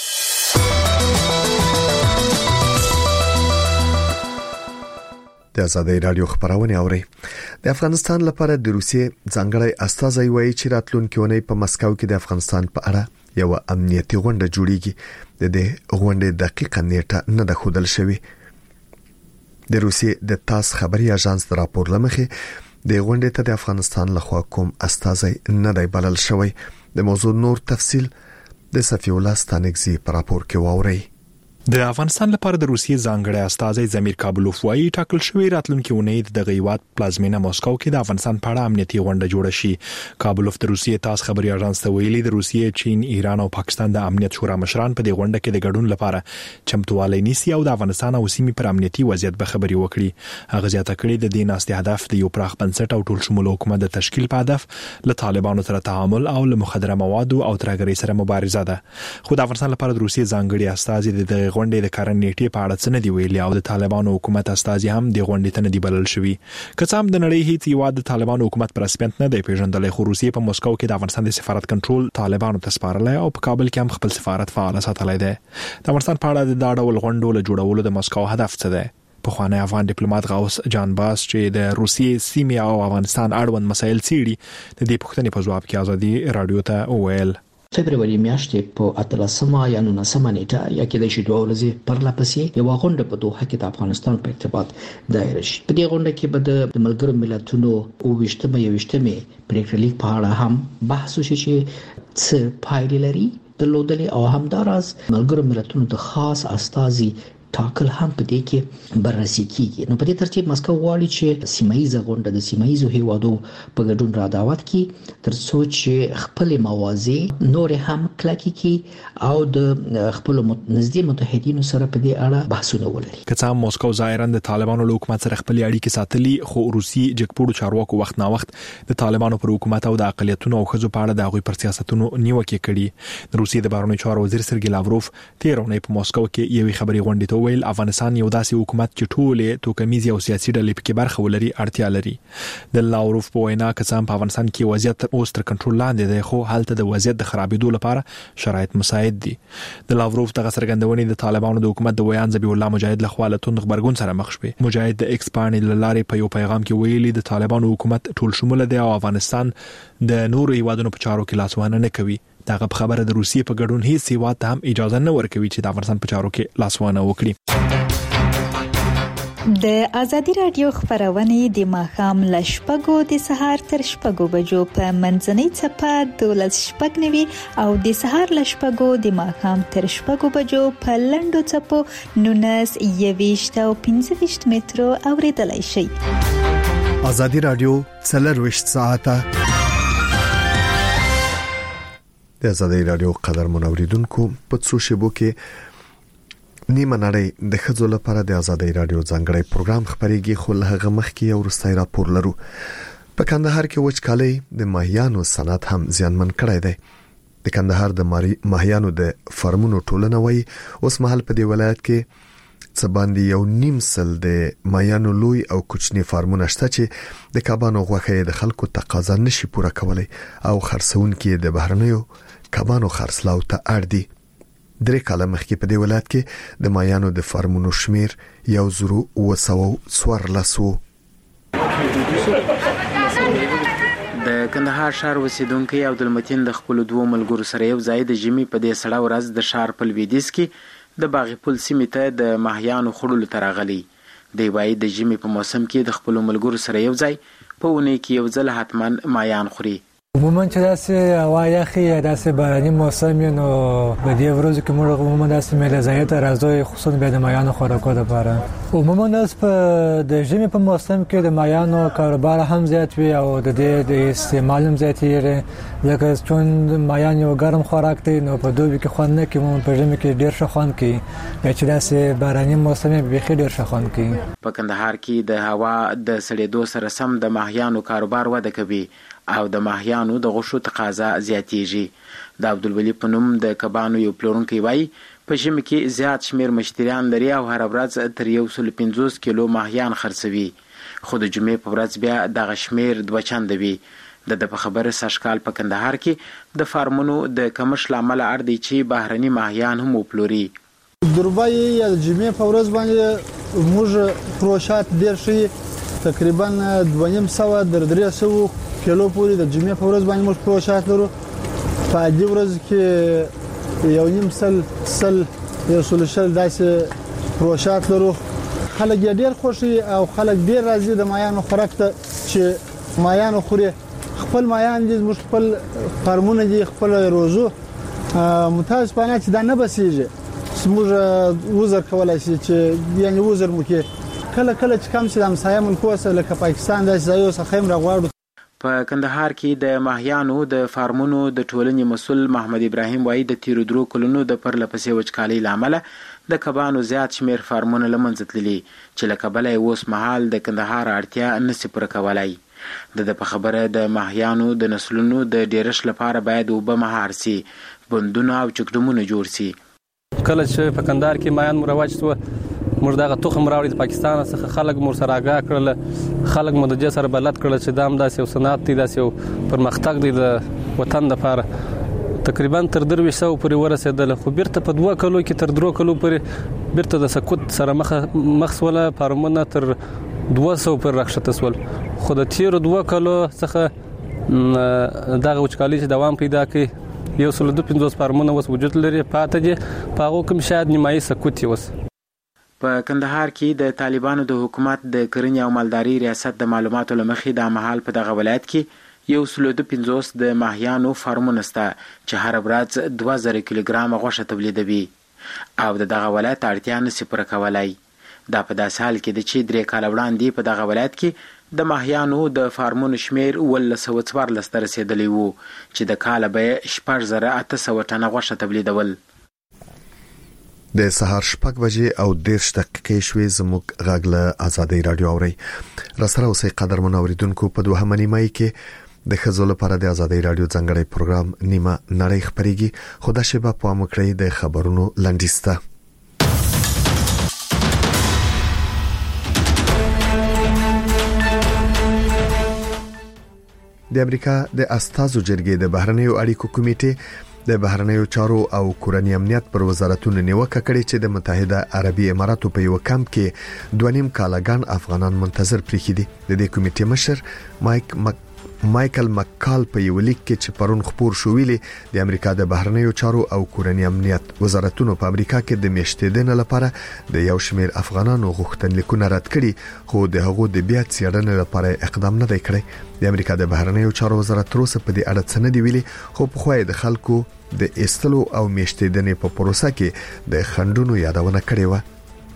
د آزادۍ رادیو خبرونه اوري. د افغانستان لپاره د روسیې ځانګړی استازی وایي چې راتلونکي اونۍ په مسکو کې د افغانستان په اړه یو امنیتي غونډه جوړیږي. د دې غونډې دقیقه نیټه نه ده ښودل شوې. د روسیې د تاس خبري اژانس د راپور لمخې د غونډې ته د افغانستان لخوا کوم استازی نه دی بلل شوی. د موضوع نور تفصيل د صفي الله ستانګزي په راپور کې واوري. د افغانستان لپاره د روسیې ځانګړی استازی زمیر کابلوف وايي ټاکل شوی راتلونکي اونۍ د غیوات پلازمینه مسکو کې د افغانستان په اړه امنیتي غونډه جوړه شي. کابلوف د روسیې تاس خبري اژانس ته ویلي د روسیې، چین، ایران او پاکستان د امنیت شورا مشران په دې غونډه کې د ګډون لپاره چمتووالی نیسي او د افغانستان او سیمې پر امنیتي وضعیت به خبري وکړي. هغه زیاته کړې د دې ناستې هدف د یو پراخ بنسټ او ټول شموله حکومت د تشکیل په هدف له طالبانو سره تعامل او له مخدره موادو او ترهګرۍ سره مبارزه ده. خو د افغانستان لپاره د روسیې ځانګړي استازي د غونډې د کارن نیټې په اړه څه نه دی ویلي او د طالبانو حکومت استازي هم د غونډې ته نه دی بلل شوی. که څه هم د نړۍ هیڅ یو د طالبانو حکومت پر رسمیت نه دی پیژندل، خو روسیې په مسکو کې د افغانستان د سفارت کنټرول طالبانو ته سپارلی او په کابل کې هم خپل سفارت فعال ساتلی دی. د افغانستان په اړه د دا ډول غونډو له جوړولو د مسکو هدف څه دی؟ پخوانی افغان ډیپلوماټ غوث جان باس چې د روسیې سیمې او افغانستان اړوند مسایل څیړي د دې پوښتنې په ځواب کې آزادي رادیو ته وویل: فبرवरी میاشتې په اتلسمه یا نولسمه نیټه یا کې د شي دوه ورځې پر لپسې یو غونډه په دوحه کې د افغانستان په ارتباط دایر شي. په دې غونډه کې به د ملګرو ملتونو او وشتمه یو وشتمه پریکړه لیک په اړه هم بحث وشي چې څه پایلې لري درلودلې او همداراز ملګرو ملتونو د خاص استازي ټاکل هم په دې کې بررسي کیږي. نو په دې ترتیب مسکو غواړي چې سیمایي غونډه د سیمایي هیوادو په ګډون را دعوت کړي ترڅو چې خپل موازی نور هم کلکې کی او د خپل نږدې متحدینو سره په دې اړه بحثونه ولري. کڅا مسکو ظاهرا د طالبانو له حکومت سره خپل اړیکې ساتلي، خو روسي جګپوړو چارواکو وخت نا وخت د طالبانو پر حکومت او د اقلیتونو او خزو په اړه د هغوی پر سیاستونو نیوکه کړي. د روسي د بهرنیو چارو وزیر سرګي لاوروف تیرونه په مسکو کې یوې خبري غونډې ته ویل افغانستان یو داسې حکومت چې ټولې توکمیزي او سیاسي ډلې پکې برخه ولري اړتیا لري. د لاوروف په وینا کسان په افغانستان کې وضعیت اوس تر کنټرول لاندې دی، خو هلته د وضعیت د خرابېدو لپاره شرایط مساعد دي. د لاوروف دغه څرګندونې د طالبانو د حکومت د ویان ذبیح الله مجاهد له خوا له توند خبرګون سره مخ شوې. مجاهد د ایکس باندې لارې په یو پیغام کې ویلي د طالبانو حکومت ټول شموله دی او افغانستان د نورو هیوادونو په چارو کې لاسوهنه نه کوي. دغه خبره د روسیې په ګډون هیڅ هیواد ته هم اجازه نه ورکوي چې د افغانستان په چارو کې لاسوهنه وکړي. د ازادي رادیو خبرونه د ماښام ل شپږو د سهار تر شپږو بجو په منځنۍ چپه دولس شپږ نوي او د سهار ل شپږو د ماښام تر شپږو بجو په لندو چپو نونس یويشت او پنځه ویشت مترو اوریدلای شي. ازادي رادیو څلرویشت ساعته د ازادي رادیو قدر منوریدونکو په څو شبو کې نیمه نړۍ د خځو لپاره د ازادي رادیو ځانګړی پروګرام خبريږي، خو له هغه مخکې یو ورستای راپور لرو. په کندهار کې وچکالي د ماهیانو صنعت هم زیانمن کړی دی. د کندهار د ماهیانو د فارمونو ټولنه وایي اوس مهال په دې ولایت کې څه باندې یو نیم سل د ماهیانو لوی او کوچني فارمونه شته چې د کبانو غوښه د خلکو تقاضا نشي پوره کولای او خرڅونکي د بهرنیو کبانو خرڅلاو ته اړ دي. درې کاله مخکې په دې ولایت کې د ماهیانو د فارمونو شمیر یو زرو وسو څوارلس وو. د کندهار ښار اوسیدونکو عبدالمتین د خپل دوه ملګرو سره یو ځای د جمی په دې سړه ورځ د ښار په لویدیځ کې د باغ پل سیمې ته د ماهیانو خړول ترغلي. دی وایي د جمی په موسم کې د خپل ملګرو سره یو ځای په ونه کې یو ځل حتمان ماهیان خوري. عموما چې داسې هوا یخي یا داسې باراني موسم نو په دې ورځو کې موږ عموما داسې مېله ځای ته راځو، خصوصا به د ماهیانو خوراکو لپاره. عموما اوس په د ژمي په موسم کې د ماهیانو کاروبار هم زیات وي او د دې د استعمال هم زیات وي، ځکه چې ماهیان یو ګرم خوراک دی نو په دوبي کې خوند نه کوي، په ژمي کې ډیر ښه خوند کوي، چې داسې باراني موسم به خې ډیر ښه خوند کوي. په کندهار کې د هوا د سړېدو سره سم د ماهیانو کاروبار وده کوي او د ماهیانو د غوښو تقاضا زیاتېږي. د عبدالولي په نوم د کبانو یو پلورونکی وایي په ژمي کې زیات شمیر مشتریان لري او هر ورځ تر یو سل پنځوس کیلو ماهیان خرڅوي، خو د جمعې په ورځ بیا دغه شمیر دوه چنده وي. د په خبره سږکال په کندهار کې د فارمونو د کمښت لامل اړ دی چې بهرني ماهیان هم وپلوري. دربای یا د جمعې په ورځ باندې موږ پروشات ډیر شي، تقریبا دوه نیم سوه در درې سوه کیلو پورې د جمعې په ورځ باندې موږ پروشات لرو. په دې ورځ کې یو نیم سل سل یو سل شل داسې پروشات لرو. خلک ډیر خوشي او خلک ډیر راضي د ماهیانو خوراک ته چې ماهیانو خوري. خپل ماهیان دي، موږ خپل فارمونه دي، خپل روزو متاسفانه چې دا نه بسیږي، موږ وزر کولای شي چې یعنی وزر مو کې کله کله چې کم شي د همسایه ملکو سره لکه پاکستان داسې ځایو څخه هم راغواړو. په کندهار کې د ماهیانو د فارمونو د ټولنې مسؤل محمد ابراهیم وایي د تیرو درو کلونو د پرلپسې وچکالۍ له امله د کبانو زیات شمیر فارمونه له منځه تللي چې له کبله یې اوس مهال د کندهار اړتیا نشي پوره کولی. د په خبره د ماهیانو د نسلونو د ډیرښت لپاره باید اوبه مهار سي، بندونه او چکډمونه جوړ سي. کله چې په کندهار کې ماهیان مروج شو موږ دغه تخم راوړی د پاکستان څخه، خلک مور سره آګاه کړل، خلک مو د دې سره بلد کړل چې دا هم داسې یو صنعت دی، داسې یو پرمختګ دی د وطن لپاره. تقریبا تر درویشت سوه پورې ورسېدل، خو بیرته په دوه کلو کې تر درو کلو پورې بیرته د سقوط سره مخ سوله، فارمونه تر دوه سوه پورې راښکته سول. خو د تیرو دوه کلو څخه دغه وچکالي چې دوام پیدا کړي یو سل دوه پنځوس فارمونه اوس وجود لري پاتې دي په هغو کوم شاید نیمایي سکوت اوس. په کندهار کې د طالبانو د حکومت د کرنې او مالداري ریاست د معلوماتو لمخې د مهال په دغه ولایت کې یو سل دوه پنځوس د ماهیانو فارمونه شته چې هر ورځ دوه زره کیلوګرام غوښه تولیدوي او د دغه ولایت اړتیا نشي پوره کولی. دا په داسې حال کې د چې درې کاله وړاندې په دغه ولایت کې د ماهیانو د فارمونو شمیر اوولس سوه څوارلس ته رسېدلی و چې د کاله به یې شپږ زره اته سوه ټنه غوښه تولیدول. د سهار شپږ بجې او دېرش دقیقې شوې. زموږ غږ له ازادۍ راډیو اورئ. راسره اوسئ قدرمن اوریدونکو. په دوهمه نیمه کې د ښځو لپاره د ازادۍ راډیو ځانګړی پروګرام نیمه نړۍ خبرېږي. خو دا شیبه پام وکړئ د خبرونو لنډیز ته. د امریکا د استازو جرګې د بهرنیو اړیکو کمیټې د بهرنیو چارو او کورنۍ امنیت پر وزارتونو نیوکه کړې چې د متحده عربي اماراتو په یو کمپ کې دوه نیم کالګان افغانان منتظر پریښي دي. د دې کمیټې مشر مایک مک مایکل مکال په یو لیک کې چې پرون خبر شو ویلي د امریکا د بهرنیو چارو او کورنۍ امنیت وزارتونو په امریکا کې د میاشتې لپاره د یو شمېر افغانانو غوښتنلیکونه رد کړي خو د هغو د بیا څېړنې لپاره اقدام نه دی کړی. د امریکا د بهرنیو چارو وزارت تر اوسه په دې اړه څه نه دی ویلي خو په خوای د خلکو د ایستلو او میاشتې په پروسه کې د خندونو یادونه کړې و.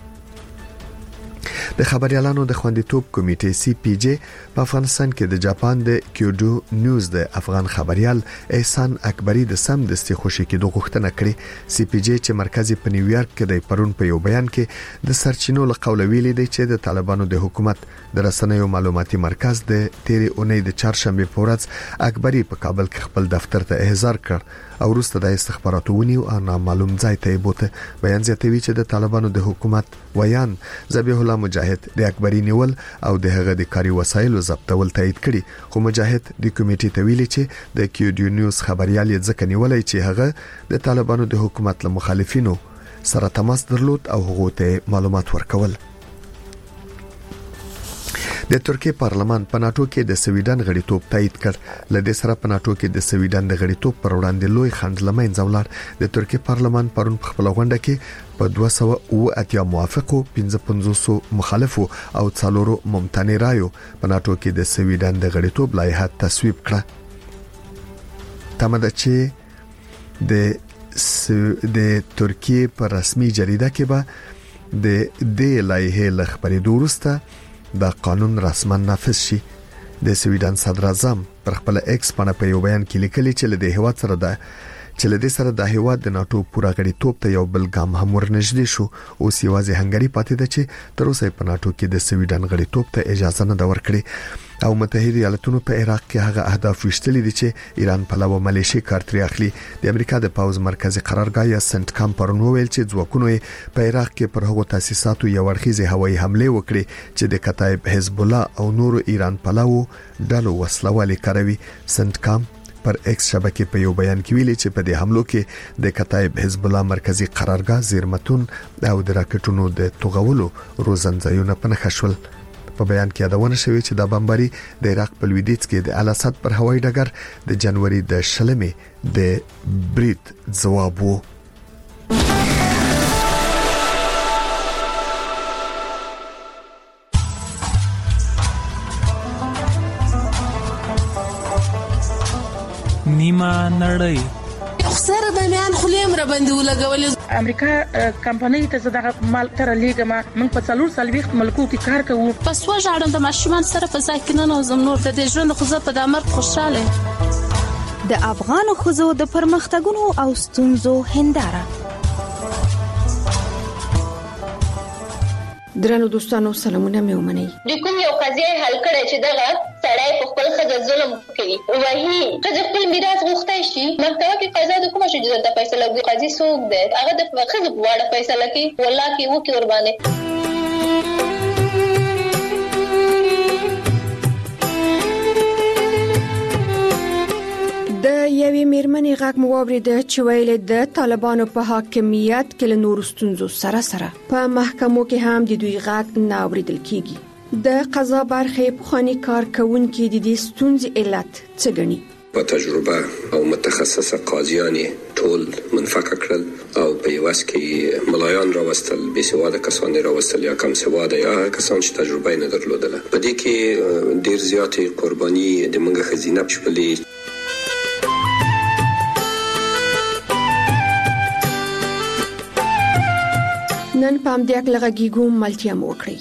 د خبريالانو د خوندیتوب کمیټې سی پی جی په افغانستان کې د جاپان د کیوډو نیوز د افغان خبريال احسان اکبری د سم دستي خوشي کې د غوښتنه کړې. سی پی جی چې مرکزی په نیویارک کې د پرون په یو بیان کې د سرچینو له قوله ویلي دی چې د طالبانو د حکومت د رسنیو معلوماتي مرکز د تیرې اونۍ د چهارشنبه په ورځ اکبری په کابل کې خپل دفتر ته احضار کړ او وروسته د استخباراتو ونیو او نامعلوم ځای ته بوته. بیان زیاتوي چې د طالبانو د حکومت ویان ذبیح الله مجاهد د اکبری نیول او د هغه د کاري وسایلو ضبطول تایید کړي خو مجاهد د کمیټې ته ویلي چې د کیوډیو نیوز خبريال یې ځکه نیولای چې هغه د طالبانو د حکومت له مخالفینو سره تماس درلود او هغه ته معلومات ورکول. د ترکیه پارلمان په ناتو کې د سویډن غړیتوب تایید کړ. لدې سره په ناتو کې د سویډن د غړیتوب پر وړاندې لوی خنډ لمنځه ولاړ. د ترکیه پارلمان پرون په خپل غونډه کې په دوه سوه اوه اتیا موافقو پنځه پنځوس مخالفو او څلورو ممتنع رایو په ناتو کې د سویډن د غړیتوب لایحه تصویب کړه. تمه ده چې د د ترکیه په رسمي جریده کې به د دې لایحه لخبرې وروسته دا قانون رسما نافذ شي. د سویډن صدر اعظم پر خپل ایکس باندې په یو بیان کې لیکلي چې له دې هیواد سره ده چې له دې سره د هیواد د ناتو پوره غړیتوب ته یو بل ګام هم ورنږدې شو. اوس یوازې هنګری پاتې ده چې تر اوسه په ناتو کې د سویډن غړیتوب ته اجازه نه ده ورکړې او متحده ایالاتونو په عراق کې هغه اهداف وشتلي دي چې ایران په لور ملیشي کارتري اخلي. د امریکا د پاوز مرکزی قرارګاه یا سنت کام پرون ویل چې ځواکونو په عراق کې پر هغو تاسیساتو یو ورخیزه هوایي حمله وکړي چې د کتایب حزب الله او نور ایران په لور ډلو وسلوالي کوي. سنت کام پر ایکس شبکې په یو بیان کې ویلي چې په دې حملو کې د کتایب حزب الله مرکزی قرارګاه زیرمتون او د راکټونو د توغولو روزنځایونه په نښه شول. په بیان کې یادونه شوې چې د بمباري د عراق په لویدیځ کې د الاسد پر هوایي ډګر د جنوري د شلمې د بریټ ځواب وو. نیمه نړۍ سره د میان خلیم را باندې ولګولې. امریکا کمپنۍ ته زداغه مال تر لیګما موږ په څلور سلويخت ملکو کې کار کوو. پس وژاړم د ماشومان سره په ځای کې نه نوزم نور د ژوند خو زه په دمر خوشاله. د افغان خزو د پرمختګونو او ستونزو هنداره. درنو دوستانو سلامونه مې ومنئ. د کوم یو قضیه حل کړي چې دغه سړی په خپل خزه ظلم کوي وایي چې خپل میراث غوښتای شي محکمه کې قضا د کومه شي د فیصله کوي قاضي څوک دی هغه د خزه په وړه فیصله کوي والله کې وو کې ور باندې د یوې میرمنې غږ مو واورېد چې ویلې د طالبانو په حاکمیت کې له نورو ستونزو سره سره په محکمو کې هم د دوی غږ نه اورېدل کیږي. د قضا برخې پخوانی کارکونکو د دې ستونزې علت څه ګڼي؟ په تجربه او متخصصه قاضیان ټول منفک کړل او په یوس کې ملایان راوستل، بېسواده کسان راوستل یا کم سواده یا کسان چې تجربه نه درلودله. په دې کې ډیر زیاتې قرباني د منګه خزینه شپلې. نن پام دې اکلغه گیګو ملتیا مو وکړي.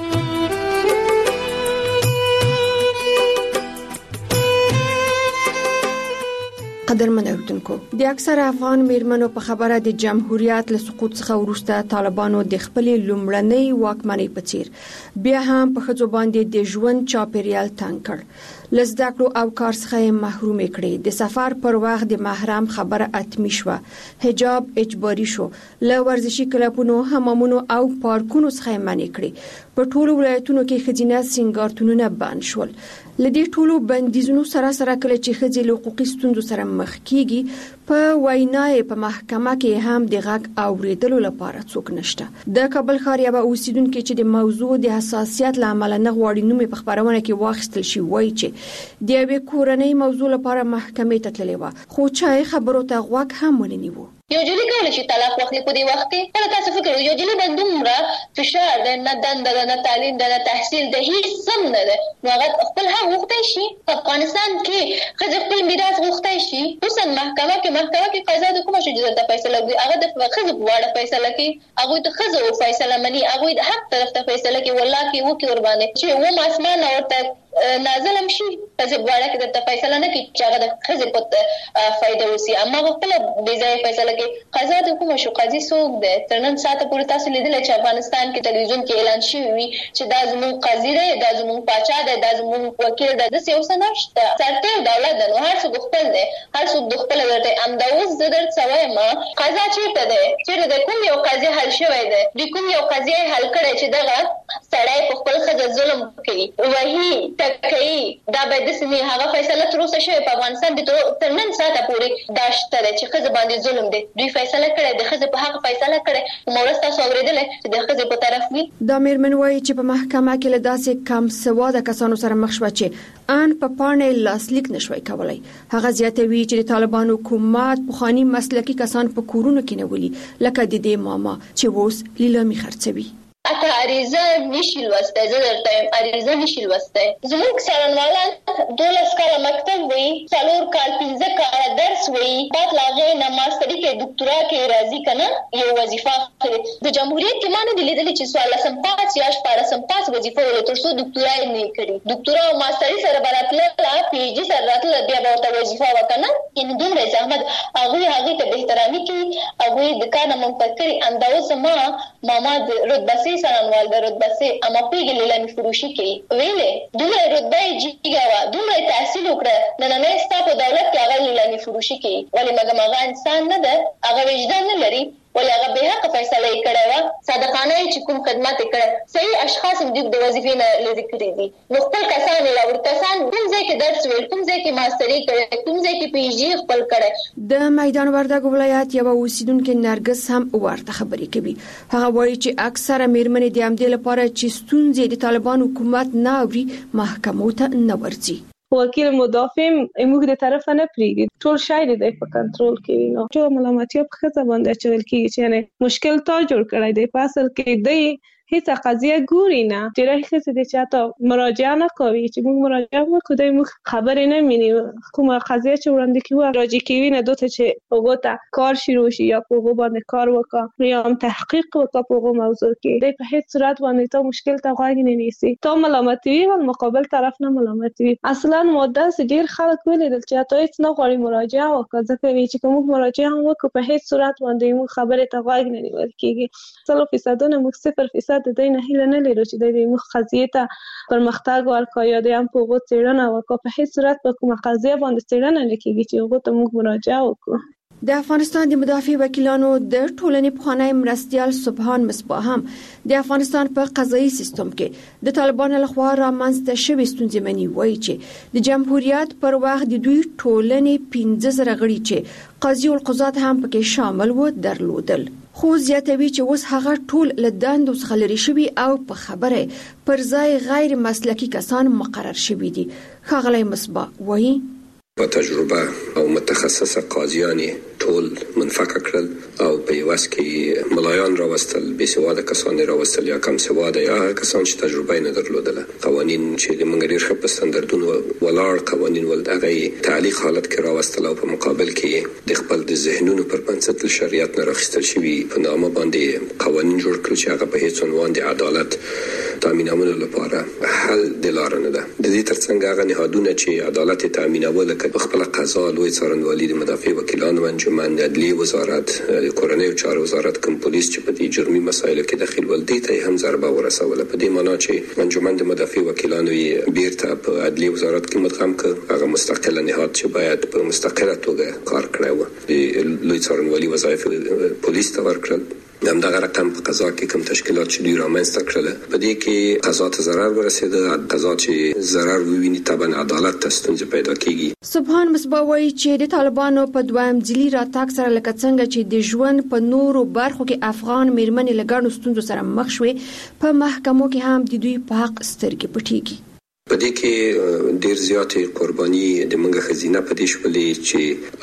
قدرمن اوریدونکو، د اکثر افغان میرمنو په خبره د جمهوریت له سقوط څخه وروسته طالبانو د خپل لومړنۍ واکمنۍ په څیر بیا هم په ښځو باندې د ژوند چاپیریال تنګ کړ، لزدکړو او کار څخه محروم کړي، د سفر پر وخت د محرم خبره اتمی شو، حجاب اجباري شو، له ورزشي کلبونو، حمامونو او پارکونو څخه منع کړي. په ټولو ولایتونو کې ښځینه سینګارتونونه بند شول. لدې ټولو بندیزونو سره سره کله چې ښځې له حقوقي ستونزو سره مخ کیږي، په وینای په محکمه کې هم د غږ اوریدلو لپاره څوک نشته. د کابل ښار یو اوسیدونکو چې د موضوع د حساسیت لامل نه غواړي نوم په خبرونه کې واخیستل شي، وایي چې د یوې کورنۍ موضوع لپاره محکمې ته تللی و، خو چا خبرو ته غوږ هم ونه نیو. یو جلی کولای شي طلاق واخلي په دې وخت کې. کله تاسو فکر وکړئ یو جلی باندې عمره فشار د نه دند د نه تعلیم د نه تحصیل د هیڅ سم نه ده، نو هغه خپل حق غوښتای شي. په افغانستان کې خځې خپل میراث غوښتای شي، اوس محکمه کې محکمه کې قضا د کومه شي د فیصله کوي، هغه د خځې په اړه فیصله کوي، هغه د خځې فیصله مني، هغه د حق طرف ته فیصله کوي. والله کې وکي ور باندې چې و اسمان اورته نازلم شي په ځوړه کې د فیصله نه کوي چې هغه د خځې په فائدہ وسی، اما خپل بې ځای فیصله کوي. قضا د کومه شو قاضي څوک دی؟ تر نن ساعته پورې تاسو لیدل چې افغانستان کې تلویزیون کې اعلان شوی وي چې دا زموږ قاضي دی، دا زموږ پاچا دی، دا زموږ وکیل دی. د سیاست نشته، سرتیر دولت دی، نو هر څوک خپل دی، هر څوک د خپل ورته امداوز د در څوي ما قضا چیرته دی؟ چیرته د کوم یو قاضي حل شوی دی؟ د کوم یو قاضي حل کړی چې دغه سړی په خپل خځه ظلم کوي، وਹੀ تکي دا به د سمي هغه فیصله تر اوسه شوی په افغانستان کې تر نن ساعته پورې داشته چې خځه باندې ظلم دی. دوی فیصله کړي، د خځې په حق فیصله کړي، مورسته اوریدل چې د خځې په طرف وي. دا میرمن وایي چې په محکمه کې له داسې کم سواده کسانو سره مخ شو چې ان په پاڼې لاسلیک نشوي کولای. هغه زیاتوي چې د طالبانو حکومت بخاني مسلکي کسان په کورونو کې نیولي، لکه د دې ماما چې اوس لیلامي خرڅوي. اته عریضه نشي لوسته، زه درته عریضه نشي لوسته. زموږ څارنوالان دولس کاله مکتب وي، څلور کال پنځه کاله درس وي، بعد لاغې نه ماستري کې ډاکټرا کې راځي کنه یو وظیفه اخلي. د جمهوریت کې مانه دي لیدل چې سوال سم پاس یا شپږ پاس وظیفه ولې تر څو ډاکټرا یې نه کړي. ډاکټرا او ماستري سره براتله لا پی ایچ ډي سره راتله بیا به ورته وظیفه وکنه. ان دومره زحمت هغه هغه ته به احترامي کوي، هغه د کار نه منفکر انداز ما ماما د رتبه سرانوال د رتبه سي اما پیګ لیلامي فروشي کوي. ویلې دومره رتبه جیګا وا دومره تحصیل وکړه نه نه ستا په دولت کې هغه لیلامي فروشي کوي، ولې مګم هغه انسان نه ده، هغه وجدان نه لري، ولې هغه به حق فیصله یې کړې و. صادقانه چې کوم خدمات یې کړ، صحیح اشخاص هم د وظیفې نه لري کړی دي، نو خپل کسان لا ورته کسان کوم ځای کې درس ویل، کوم ځای کې ماستري کړې، کوم ځای کې پی ایچ ډي خپل کړې. د میدان وردګ ولایت یو اوسیدونکو نرګس هم ورته خبرې کوي. هغه وایي چې اکثره میرمنې د امدې لپاره چې ستونزې د طالبان حکومت نه اوري محکمو ته نه ورځي. وکیل مدافع موږ د طرف نه پریږدي، ټول شاید دی په کنټرول کې وي، نو ټول ملامتي په خځه باندې اچول کیږي چې یعنی مشکل تا جوړ کړی دی. په اصل کې دی هیڅ قضیه ګوري نه، ډېر ښځې د چاته مراجعه نه کوي چې موږ مراجعه وکړو، دوی موږ خبرې نه مینی کومه قضیه چې وړاندې کیږي راځي کوي نه دوته چې هغه ته کار شروع شي یا په هغه باندې کار وکړي یا هم تحقیق وکړي په هغه موضوع کې. دوی په هیڅ صورت باندې ته مشکل ته غوږ نه نیسي، ته ملامتي وي او مقابل طرف نه ملامتي وي. اصلا ماده ډېر خلک ولیدل چې ته هیڅ نه غواړي مراجعه وکړي، ځکه چې کوم مراجعه وکړي په هیڅ صورت باندې موږ خبره ته غوږ نه نیول کیږي. صفر فیصد نه موږ صفر فیصد د دې نه هیله نه لرو چې د دې قضیې ته پرمختګ ورکړو یا د هم په هغو څېړنه وکړو. په هیڅ صورت په کومه قضیه باندې څېړنه نه کېږي چې هغو ته موږ مراجعه وکړو. د افغانستان د مدافع وکیلانو د ټولنې پخوانی مرستیال سبحان مصباح هم د افغانستان په قضایي سیستم کې د طالبانو لخوا رامنځته شوې ستونزې مني. وایي چې د جمهوریت پر وخت د دوی ټولنې پنځه زره غړي چې قاضي القضات هم پکې شامل و درلودل، خو زیاتوي چې اوس هغه ټول له دندو څخه لرې شوي او په خبره پر ځای غیر مسلکي کسان مقرر شوي دي. ښاغلی مصباح وایي په تجربه او متخصصه قاضیان ټول منفک کړل او په یوس کې ملایان راوستل، بېسواده کسان راوستل یا کم سواده یا کسان چې تجربه نه درلودله. قوانین چې د موږ ډېر ښه په ستاندردونو ولاړ قوانین ول دغه تعلیق حالت کې راوستل او په مقابل کې د خپل د ذهنونو پر بنسټ شریعت نه راخستل شوی په نامه باندې قوانین جوړ کړل چې هغه په هیڅ عنوان د عدالت تامینولو لپاره حل د لار نه ده. د دې ترڅنګ هغه نهادونه چې عدالت تامینول کړي خپل قضا لوی څارنوالي د مدافع وکیلانو انجمن د عدلیه وزارت د کورنیو چارو وزارت کوم پولیس چې په دې جرمي مسایلو کې دخیل ول دي ته هم ضربه ورسوله. په دې معنی چې انجمن د مدافع وکیلانو یې بیرته په عدلیه وزارت کې مدغم کړ، هغه مستقله نهاد چې باید په مستقله توګه کار کړی و د لوی څارنوالي وظایف پولیس ته ورکړل. هم دغه رقم په قضا کې کوم تشکیلات چې دوی رامنځته کړل په دې کې قضا ته ضرر ورسېده، قضا چې ضرر وویني طبعا عدالت ته ستونزې پیدا کیږي. سبحان مصباح وایي چې د طالبانو په دویم ځلي راتګ سره لکه څنګه چې د ژوند په نورو برخو کې افغان میرمنې له ګڼو ستونزو سره مخ شوې، په محکمو کې هم د دوی په حق سترګې پټېږي. په دې کې ډېر زیاتې قرباني د منګه خزینه په دې شولې چې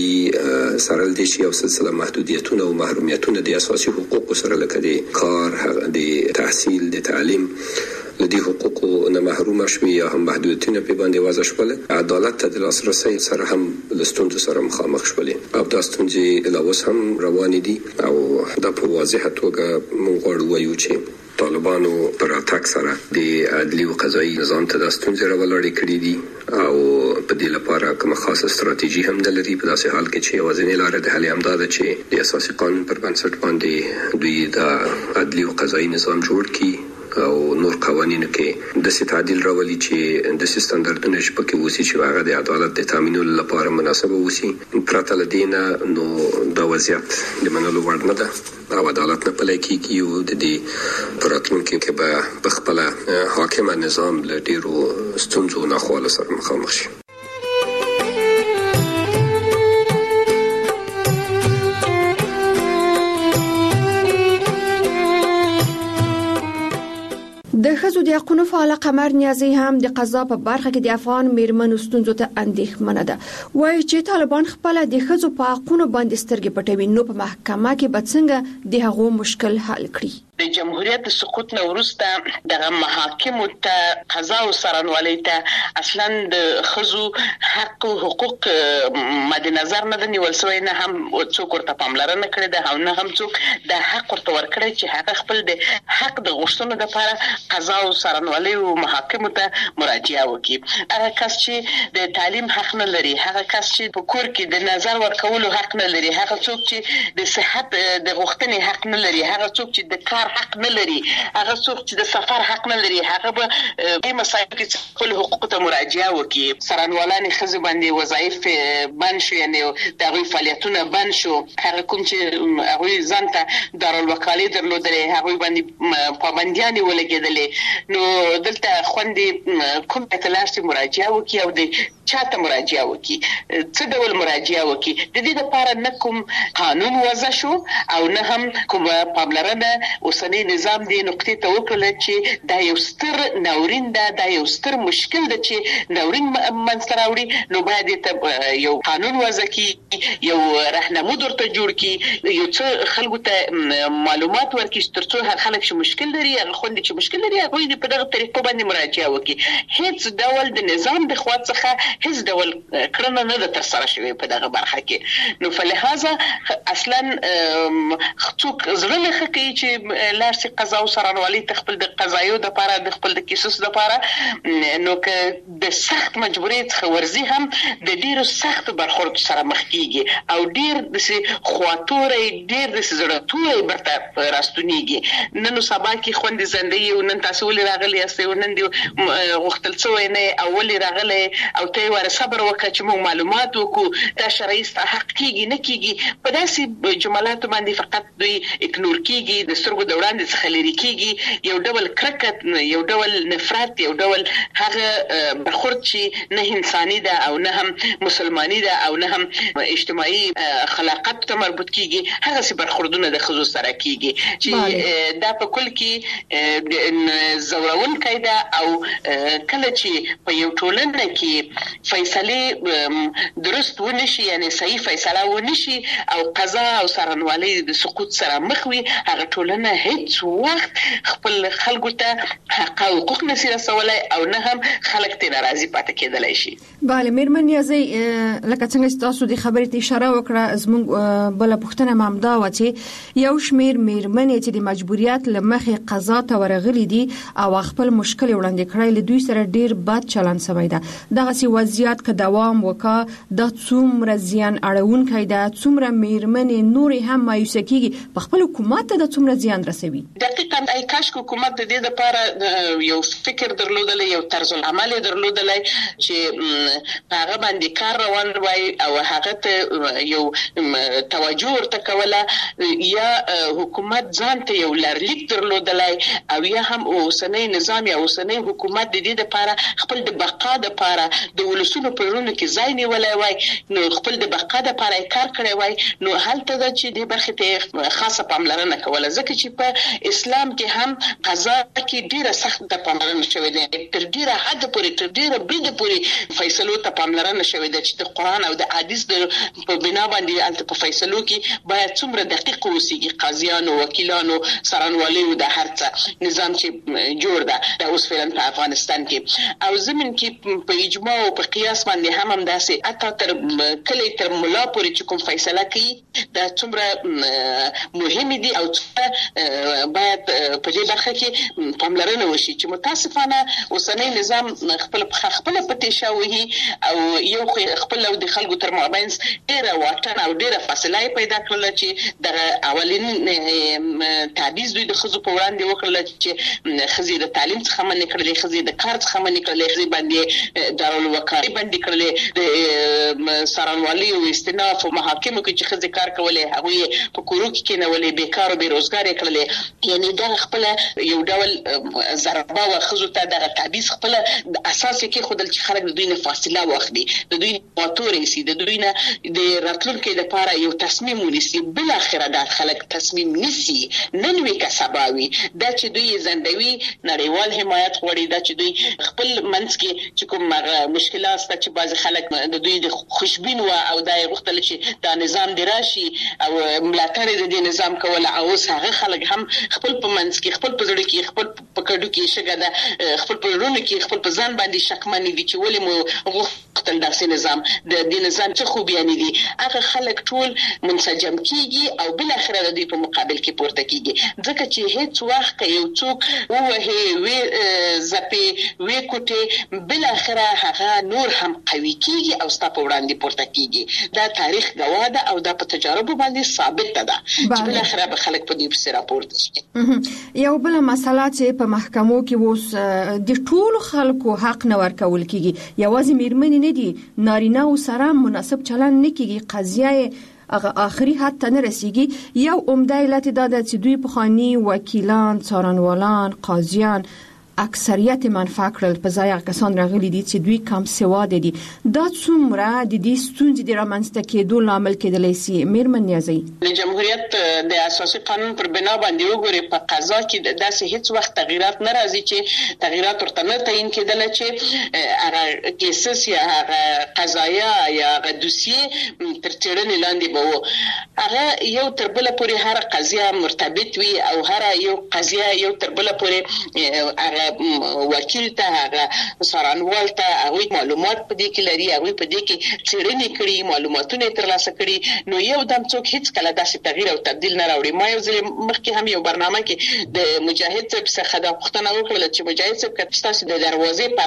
هغه سره د شي او سلسله محدودیتونه او محرومیتونه د اساسي حقوقو سره لکه د کار، د تحصیل، د تعلیم لدی حقوقو نه محروم شوي یا هم محدودیتونه په باندې وضع شول. عدالت ته د لاسرسي سره هم لستونځو سره مخامخ شول او دا ستونزې لا اوس هم روان دي او دا په واضحه توګه موږ غواړو وایو چې طالبانو پر اتاک سره د عدلی او قضایي نظام ته د ستونزې راولړې کړې دي او په دې لپاره کومه خاصه ستراتیژي هم نه لري. په داسې حال کې چې یوازینۍ لاره د حل همدا ده چې د اساسي قانون پر بنسټ باندې دوی د عدلی او قضایي نظام جوړ کړي او نور قوانینو کې د سي تعدیل راولي چې د ستاندردونو چې پکې وسی چې هغه د عدالت د تامینولو لپاره مناسبه وسی. پرته لدينا نو د وضعیت د منلو وړ نه ده او عدالت نه پلی کیږي او د دې پراتلونکو کې به په خپل حاکمه نظام له ډیرو ستونزو نه خلاص سره مخامخ شي. د ښځو د حقوقو فعال قمر نیازي هم د قضا په برخه کې د افغان میرمنو ستونزو ته اندېښمنه ده. وایي چې طالبان خپل د ښځو په حقوقو باندې سترګې پټوي، نو په محکمه کې به څنګه د هغو مشکل حل کړي. د جمهوریت سقوط نه وروسته د محاکمو ته قضا او څارنوالۍ ته اصلا د ښځو حق او حقوق مد نظر نه نیول شوی، نه هم څوک ورته پاملرنه کړې ده او نه هم څوک د حق ورته ورکړي چې هغه خپل د حق د غوښتنو لپاره قضا او څارنوالۍ او محاکمو ته مراجعه وکړي. هغه کس چې د تعلیم حق نه لري، هغه کس چې په کور کې د نظر ورکولو حق نه لري، هغه څوک چې د صحت د غوښتنې حق نه لري، هغه څوک چې د کار حق نه لري، هغه څوک چې د سفر حق نه لري، هغه به په مسایل کې خپل حقوق ته مراجعه وکړي. څارنوالان ښځو باندې وظایف بند شو، یعنی د هغوی فعالیتونه بند شو. هغه کوم چې هغوی ځان ته دارالوکالۍ درلودلې هغوی باندې پابندیانې ولګېدلې. نو دلته خوندې کوم ته لاړ شي مراجعه وکړي او د چاته مراجعه وکړي، څه ډول مراجعه وکړي. د دې لپاره نه کوم قانون وضع شو او نه هم کوم پاملرنه اوسنی نظام دی نقطې ته وکړل چې دا یو ستر ناورین ده، دا یو ستر مشکل ده چې ناورین منځته راوړي. نو باید ته یو قانون وضع کړي، یو راهنمود ورته جوړ کړي، یو څه خلکو ته معلومات ورکړي ترڅو هغه خلک چې مشکل لري، هغه خوندې چې مشکل لري، هغه په دغه طریقو باندې مراجعه وکړي. هیڅ ډول د نظام د خوا څخه هیڅ ډول کړنه نه ده ترسره شوې په دغه برخه کې. نو فلهذا اصلا څوک زړه نه ښه کوي چې لاړ شي قضا او څارنوالۍ ته خپل د قضایو دپاره د خپل د کیسس دپاره. نو که د سخت مجبورۍ څخه ورځي هم د ډېرو سختو برخوردو سره مخ کېږي او ډېر داسې خواتوری، ډېر داسې زړهتوری برته راستونېږي. نن سبا کې خوندې زنده یې او نن تاسو ولې راغلی یاستئ او نن دې غوښتل شوی نه او ولې راغلی او ته یې واره صبر وکړه چې موږ معلومات وکړو، دا شرعي ستا حق کېږي نه کېږي. په داسې جملاتو باندې فقط دوی اګنور کېږي، د سترګو د وړاندې څخه لري کیږي یو ډول کرکټ یو ډول نفرت یو ډول هغه برخورد چې نه انساني ده او نه هم مسلماني ده او نه هم اجتماعي خلاقت ته مربوط کیږي هغه څه برخوردونه د خزو سره کیږي چې دا په کل کې زورون کیده او کله چې په یو ټولنه کې فیصله درست ونشي یعنی صحیح فیصله ونشي او قضا او سرنوالي د سقوط سره مخ وي هغه ټولنه هیڅ وخت خپل خلکو ته حق او حقوق نشي رسولای او نه هم خلک ته ناراضي پاتې کېدلای شي. bale میرمن یازي لکه څنګه تاسو د خبرې ته اشاره وکړه زموږ بل پښتنه مامدا و چې یو شمیر میرمنې چې د مجبوریت لمخې قضا ته ورغلي دي او خپل مشکل وړاندې کړی له دوی سره ډیر بد چلند شوی ده دغه سی وضعیت که دوام وکړي د څومره زیان اړونکی ده څومره میرمنې نور هم مایوسه کیږي په خپل حکومت ته د څومره زیان رسوي. دقیقاً ای کاش حکومت د دې لپاره یو فکر درلودل یو طرز العمل درلودل چې هغه باندې کار روان وای او هغه ته یو توجه ورته کوله یا حکومت ځان ته یو لارلیک درلودلای او یا هم اوسنۍ نظام یا اوسنۍ حکومت د دې لپاره خپل د بقا لپاره د ولسونو په ورونو کې ځای نیولای وای نو خپل د بقا لپاره کار کړی وای نو هلته د چې د برخه ته خاصه پاملرنه کوله ځکه چې په اسلام کې هم قضا کې ډیره سخت د پاملرنه شوې ده تر ډیره حد پورې تر ډیره بده پورې فیصلو ته پاملرنه شوې ده چې د قران او د حدیث په بنا باندې الته په فیصلو کې باید څومره دقیق اوسېږي قاضیانو وکیلانو سرانوالیو د هرڅه نظام چې جوړ ده د اوس فعلا په افغانستان کې او زمين کې په اجماع او په قیاس باندې هم هم داسې اته تر کله تر ملا پورې چې کوم فیصله کوي دا څومره مهم دي او باید په دې برخه کې پاملرنه وشي چې متاسفانه اوسنۍ نظام خپل خپل پټې شوی او یو خپل او د خلکو تر مابین ډیره واټن او ډیره فاصله پیدا کړل چې د اولین تعبیز دوی د خزو په وړاندې وکړل چې خزي د تعلیم څخه منې کړلې خزي د کار څخه منې کړلې خزي باندې دارالوکالۍ باندې کړلې د سرانوالي او استیناف او محاکمو کې چې خزي کار کولې هغه په کورو کې کېنولې بیکار او بیروزګار کړلې یعنی دا خپل یو ډول ضربه او خزو ته د تعبیز خپل اساس کې خودل چې خلک د دوی نه فاصله واخلي د دوی موتورې سي د دوی نه د راتلونکو لپاره یو تصمیم ونیسي بل اخره د خلک تصمیم نسی نن وی کا سباوي دا چې دوی زندوي نړیوال حمایت غوړي دا چې دوی خپل منځ کې چې کوم مشکلات ست چې بعض خلک د دوی د خوشبین و او دا غوښتل چې دا نظام دراشي او ملاتړ د دې نظام کول او هغه خلک هم خپل په منځ کې خپل په ځړ کې خپل په کډو کې شګه ده خپل په ورونو کې خپل په ځان باندې شکمن دي چې ولې مو غوښتل داسې نظام د دې نظام څه خوبیان دي هغه خلک ټول منسجم کیږي او بل اخره د دې په مقابل کې پورته کیږي ځکه چې هیڅ وخت یو څوک وه وی زپی وی کوټه بل اخره هغه نور هم قوي کیږي او ستاسو وړاندې پورته کیږي دا تاریخ گواه ده او دا په تجارب باندې ثابت ده چې بل اخره به خلک په دې په راپورته شي. یو بل مسله چې په محکمو کې اوس د ټولو خلکو حق نه ورکول کیږي یوازې میرمنې نه دي نارینه او سره مناسب چلند نه کیږي قضیه اغه آخري حد ته نه رسیږي یو عمده علت دا ده چې دوی په خاني وکیلان څارنوالان قاضیان اکثریت منفعه کړل په ځای کسان راغلي دي چې دوی کم سواد دي دا څومره د دې ستونزې د رامنځته کېدو لامل کېدلی شي. میرمن نیازي د جمهوریت د اساسي قانون پر بنا باندې وګوري په قضا کې داسې هیڅ وخت تغیرات نه راځي چې تغیرات ورته نه تعین کېدل چې هغه کیسس یا هغه قضایا یا هغه دوسیه تر څېړنې لاندې به وو هغه یو تر بله پورې هر قضیه مرتبط وي او هر یو قضیه یو تر بله پورې هغه وکیل ته هغه سرانوال ته هغه معلومات په دې کې لري هغه په دې کې څېړنې کړي معلوماتونه ترلاسه کړي نو یو دم څوک هیڅ کله داسې تغییر او تبديل نه راوړي. ما یو ځل مخکې هم یو برنامه کې د مجاهد صاحب څخه د پښتنه وکړل چې مجاهد صاحب کله تاسو د دروازې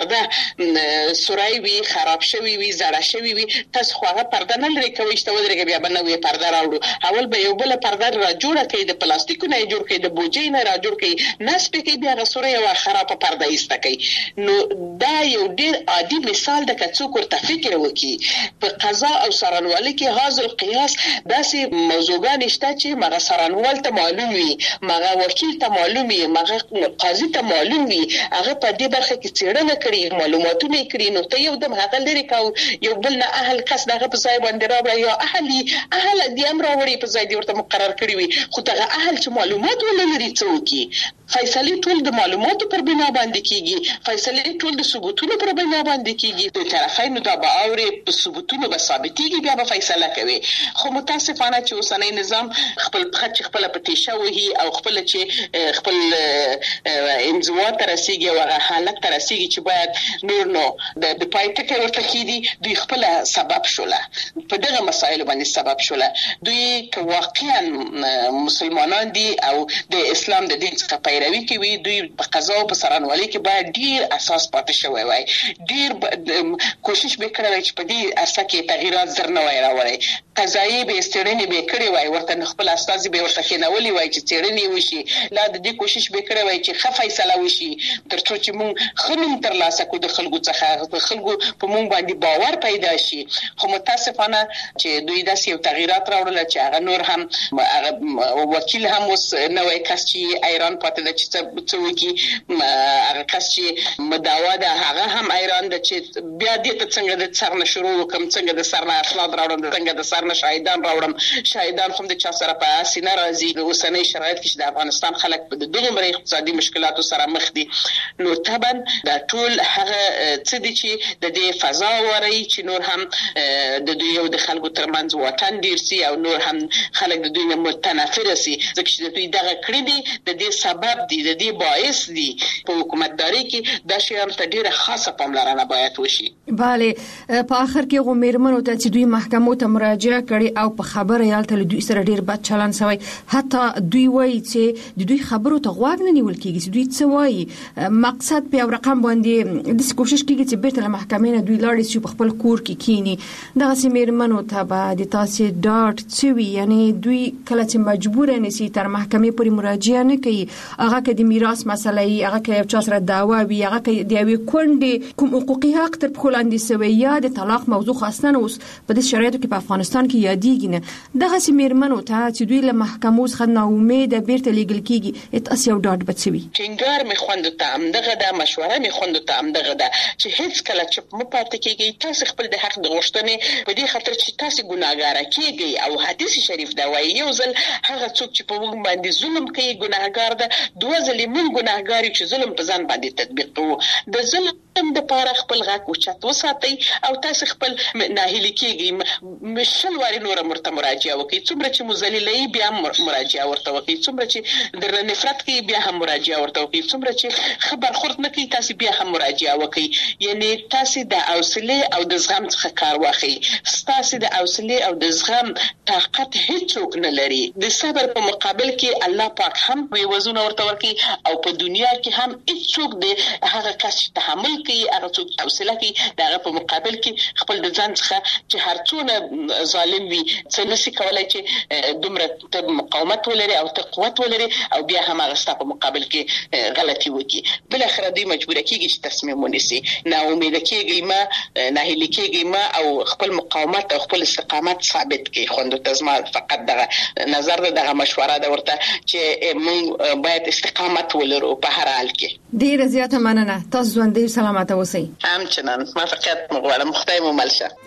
پرده سورای وی خراب شوی وی زړه شوی وی تاسو خو هغه پرده نه لري کوي چې ودرګي بیا بنوي پرده راوړو اول به یو بل پرده را جوړه کړي د پلاستیکو نه جوړ کړي د بوجي نه را جوړ کړي نس په کې بیا سورای او خراب په پرده ایسته کوي. نو دا یو ډیر عادي مثال د کڅوک ورته فکر وکړي په قضا او سرانوالي کې حاصل قیاس داسې موضوعګان شته چې مغه سرانوال ته معلوم وي، مغه وکیل ته معلوم وي، مغه قاضي ته معلوم وي، هغه په دې برخه کې څېړنه کړي، معلوماتونه کړي، نو ته یو دم هغه لري کاو یو بل نه اهل کس دغه په ځای باندې راوړي یا اهلي اهل دې امر راوړي په ځای دې ورته مقرر کړی وي، خو دغه اهل چې معلومات ولري څوک فیصله ټول د معلوماتو پر بنا باندې کیږي، فیصله ټول د ثبوتونو پر بنا باندې کیږي، د طرفینو د باوري په ثبوتونو به ثابتيږي بیا به فیصله کوي. خو متاسفانه چې اوسنۍ نظام خپل خچ خپل پټیشه وهي او خپل چې خپل انزوا تر رسیدي او حالت تر رسیدي چې باید نور نو د پایټکه ورته کیدي دوی خپل سبب شوله په دغه مسایل باندې سبب شوله. دوی که واقعا مسلمانان دي او د اسلام د دین څخه پیروي کوي دوی په قضا او په سرانوالي کې باید ډیر اساس پاتې شوی وای، ډیر کوشش وکړي چې په دې اساس کې تغیرات زر نه وای راوړي. قضایي به ستړنی به کړی وای، ورته خپل استاد به ورته خنولي وای چې ستړنی وشي، لا د دې کوشش وکړي وای چې ښه فیصله وشي ترڅو چې مونږ خنوم تر لاسه کو د خلکو څخه د خلکو په مونږ باندې باور پیدا شي. خو متاسفانه چې دوی داسې یو تغیرات راوړل چې هغه نور هم وکیل هم اوس نوې کس چې ایران پاتې د چې څوکي هغه کس چې مدعوا ده هغه هم ایران د چې بیا دې ته څنګه د څرنه شروع وکم، څنګه د سرنه اسناد راوړم، څنګه د سرنه شاهدان راوړم. شاهدان هم د چا سره په اسینه راځي د اوسنۍ شرایط کې چې د افغانستان خلک په دغه مری اقتصادي مشکلاتو سره مخ دي. نو طبعا دا ټول هغه څه دي چې د دې فضا وري چې نور هم د دوی او د خلکو ترمنځ وطن ډیر سي او نور هم خلک د دوی نه متنافر سي، ځکه چې دوی دغه کړی دي د دې سبب دي د دې باعث دي په حکومتداري کې د شیان ته ډیره خاصه پاملرنه باید وشي. bale په اخر کې غومرمنو ته چې دوی محکمو ته مراجعه کړي او په خبره یالته دوی سره ډیر بد چلن شوی، حتی دوی وایي چې د دوی خبرو ته غوږ نه نیول کیږي چې دوی څه وایي، مقصد په رقم باندې د کوشش کیږي چې بیرته له محکمې نه دوی لاړ شي په خپل کور کې کینی. دغه سیمرمنو ته به د تاسو ډاټ چوي، یعنی دوی کله چې مجبور نه سي تر محکمې پورې مراجعه نه کوي، هغه کې د میراث مسله ای، هغه کې چا سره دعوا وي، هغه کې د یوې کونډې کوم حقوقي حق تر خلاندې سوی یا د طلاق موضوع خاصه اوس په دې شرایطو کې په افغانستان کې یادېږي نه. دغه سیمرمنو ته چې دوی له محکمو څخه نا امید بیرته لیږل کیږي، تاسو یو ډاټ بچوي. ټینګار می خوند ته هم دغه د مشوره می خوند ته هم دغه د چې هیڅ کله چې مو پاتې کیږي تاسو خپل د حق د غوښتنې په دې خاطر چې تاسو ګناهګار کیږي او حدیث شریف دا وایي یو ځل هغه څوک چې په موږ باندې ظلم کوي ګناهګار ده، دوه ځلې موږ ګناهګار چې ظلم په ځان باندې تطبیق کوو. د ظلم د پاره خپل غاک وچت وساتئ او تاسو خپل ناهیلی کیږي مشل واري نور مرته مراجعه وکړي، څومره چې مذلیلې بیا مراجعه ورته وکړي، څومره چې د نفرت کې بیا هم مراجعه ورته وکړي، څومره چې خبر خورد نه کوي تاسو بیا هم مراجعه وکړي. یعنی تاسو د حوصله او د زغم څخه کار واخلئ. تاسو د حوصله او د زغم طاقت هیڅوک نه لري. د صبر په مقابل کې الله پاک هم وی وزن ورته ورکړي او په دنیا کې هم هیڅوک د هغه کس تحمل کوي هغه څوک حوصله کوي دغه په مقابل کې خپل د ځان څخه چې هرڅونه ظالم وي څه نشي کولای چې دومره ته مقاومت ولري او ته قوت ولري او بیا هم هغه ستاسو په مقابل کې غلطي وکړي. بل اخر دوی مجبور کیږي چې تصمیم ونیسي، نا امید کیږي ما نه هلي کیږي ما او خپل مقاومت او خپل استقامت ثابت کړي. خوند تزما فقط دغه نظر دغه مشوره ده ورته چې موږ باید استقامت ولرو په هر حال کې. ډیره زیاته مننه، تاسو ژوندۍ سلامت اوسئ. همچنان ما فقط مغواړم خدای مو مل شه.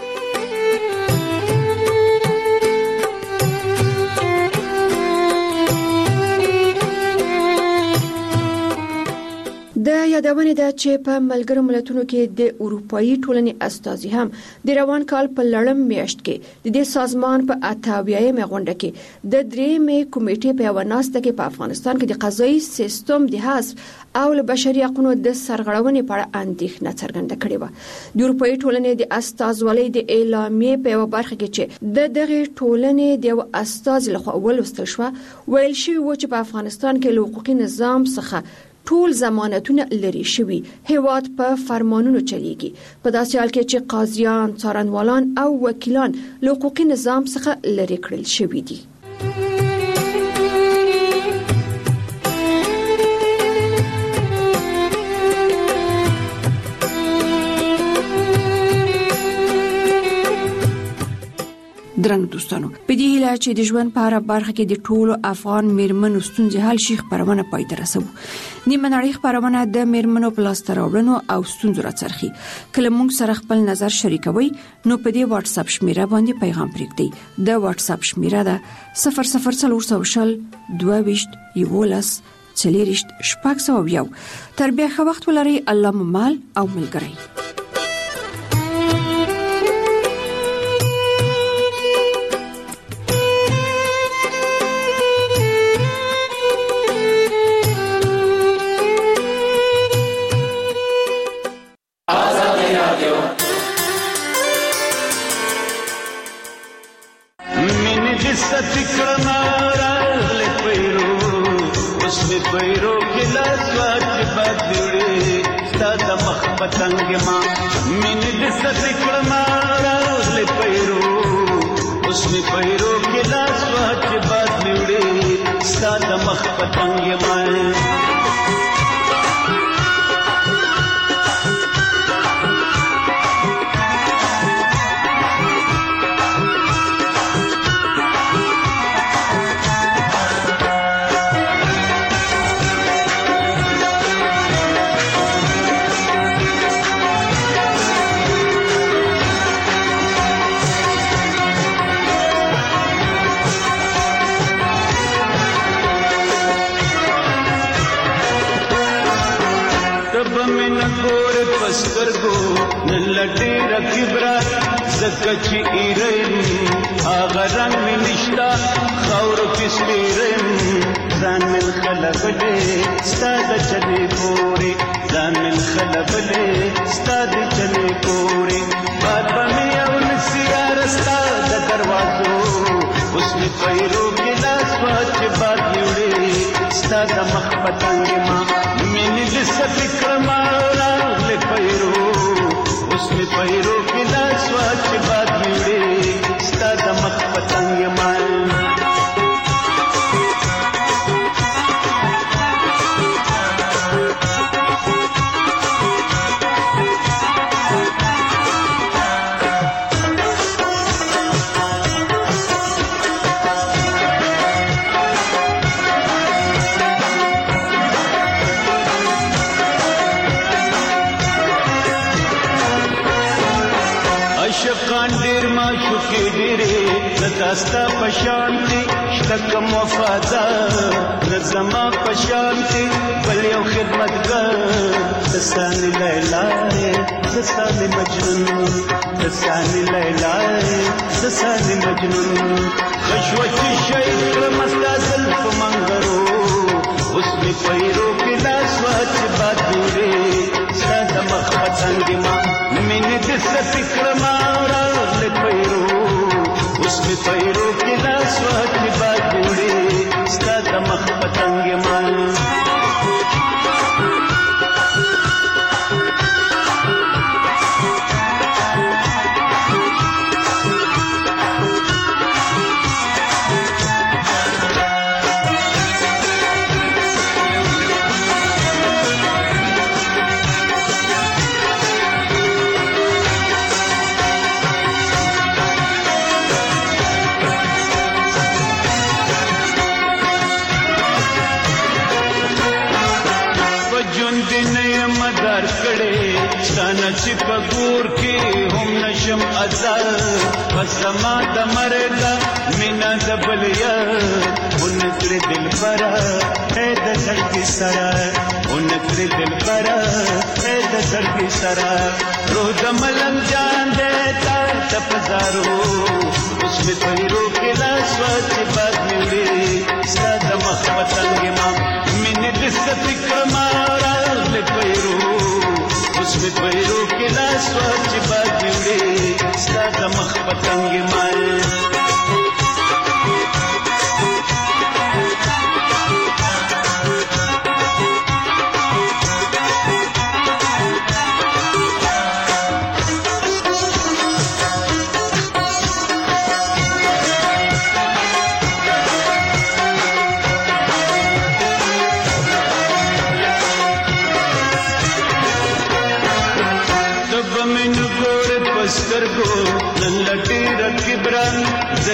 د یادونه ده چې په ملګرو ملتونو کې د اروپאי ټولنې استازي هم د روان کال په لړم میاشت کې د دې سازمان په اتاویایمه غونډه کې د درېمې کمیټې په وناسته کې په افغانستان کې د قضایي سیستم د حذف او له بشري حقوقو د سرغړونې په اړه اندېښنه څرګنده کړې و. د اروپאי ټولنې د استازولۍ د اعلامیې په برخه کې چې د دغه ټولنې د استاز لخوا ولوستل شو ویل شوی و چې په افغانستان کې له حقوقي نظام څخه ټول ضمانتونه لري شوی، هیواد په فرمانونو چلیږي، په داسې حال کې چې قاضیان، څارنوالان او وکیلان له حقوقي نظام څخه لري کړل شوی دي. درنو دوستانو په دې هیله چې د ژوند په اړه برخه کې د ټولو افغان میرمنو ستونزې حل شي خبرونه پای ته رسوو. نیمه نړۍ خبرونه د میرمنو په لاس راوړنو او ستونزو راڅرخي. کله موږ سره خپل نظر شریکوي نو په دې واتس اپ شمیره باندې پیغام پرېږدئ. د واتس اپ شمیره ده صفر صفر څلور سوه شل دوه ویشت یولس څلېرشت شپږ سوه یو. تر بیا ښه وخت ولرئ. الله مو مال او ملګری. पतंग माँ मैंने दिस सिकड़ मारा ले पैरो उसमें पैरो के लास्वाच बात निवड़े सादा मख पतंग माँ लटेरा किबरा जकची इरन आगा रंग में निश्ता खौर किस्मेरन जान में खलबले स्ताद चले कोरे जान में खलबले स्ताद चले कोरे बाबा में अवन सिया रास्ता दरवाजो उसमें पैरों के लास्वाच बात उड़े स्ताद मख पतंग माँ मैंने जिस फिक्र मारा ले पैरो उसमें पैरों के लास्वाच बात जुड़े स्ताद मख पतंग माल दस्ता पशांति शतकम वफादार नज़मा पशांति बलियो खिदमतगार दस्तानी लैलाए दस्तानी मजनून दस्तानी लैलाए दस्तानी मजनून खशवची शैक मस्ता ज़ुल्फ़ मंगरो उसमें पैरों के लास्वाच बात जुड़े सादा मख पतंग माँ मैंने दिस फिक्र मारा ले पैरो उसमें पैरों के लास्वाच बात जुड़े स्ताद मख पतंग माँ नशीब कबूर की हम नशम अज़ल बसमा दमरदा मिना दबलिया उनके दिल पर है दर की सरा उनके दिल पर है दर की सरा रोज मलम जान देता तपजारो उसमें पैरों के लास्वाच बात मिले सादा मख पतंग माँ मैंने दिस फिक्र मारा ले पैरो उसमें पैरों के लास्वाच बात जुड़े सादा मख पतंग माल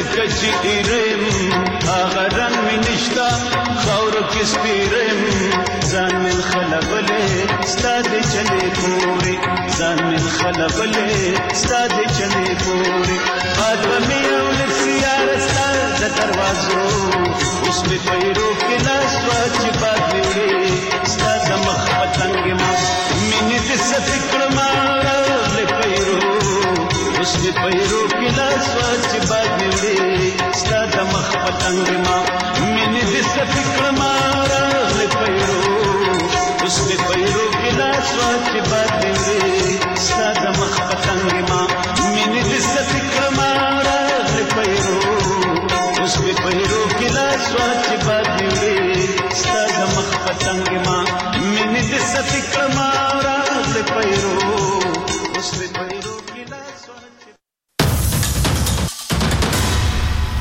لکه چې ایرم هغه رنگ مې نشتا خاورو کې سپیرم ځان مې خلبلې ستا د چلې پورې ځان مې خلبلې ستا د چلې پورې آدمي او لسیار ستا د دروازو اوس مې پیرو کې لاس واچې باد وړې ستا د مخ پتنګ ما مینې دې سفکر ما راغلې پیرو اوس مې پیرو کې لاس واچې باد وړې ستا د مخ پتنګ ما مینې دې سفکر ما راغلې پیرو اوس مې پیرو کې لاس واچې باد وړې ستا د مخ پتنګ ما مینې دې سفکر ما راغلې پیرو اوس مې پیرو کې لاس واچې باد وړې ستا د مخ پتنګ ما مینې دې سفکر ما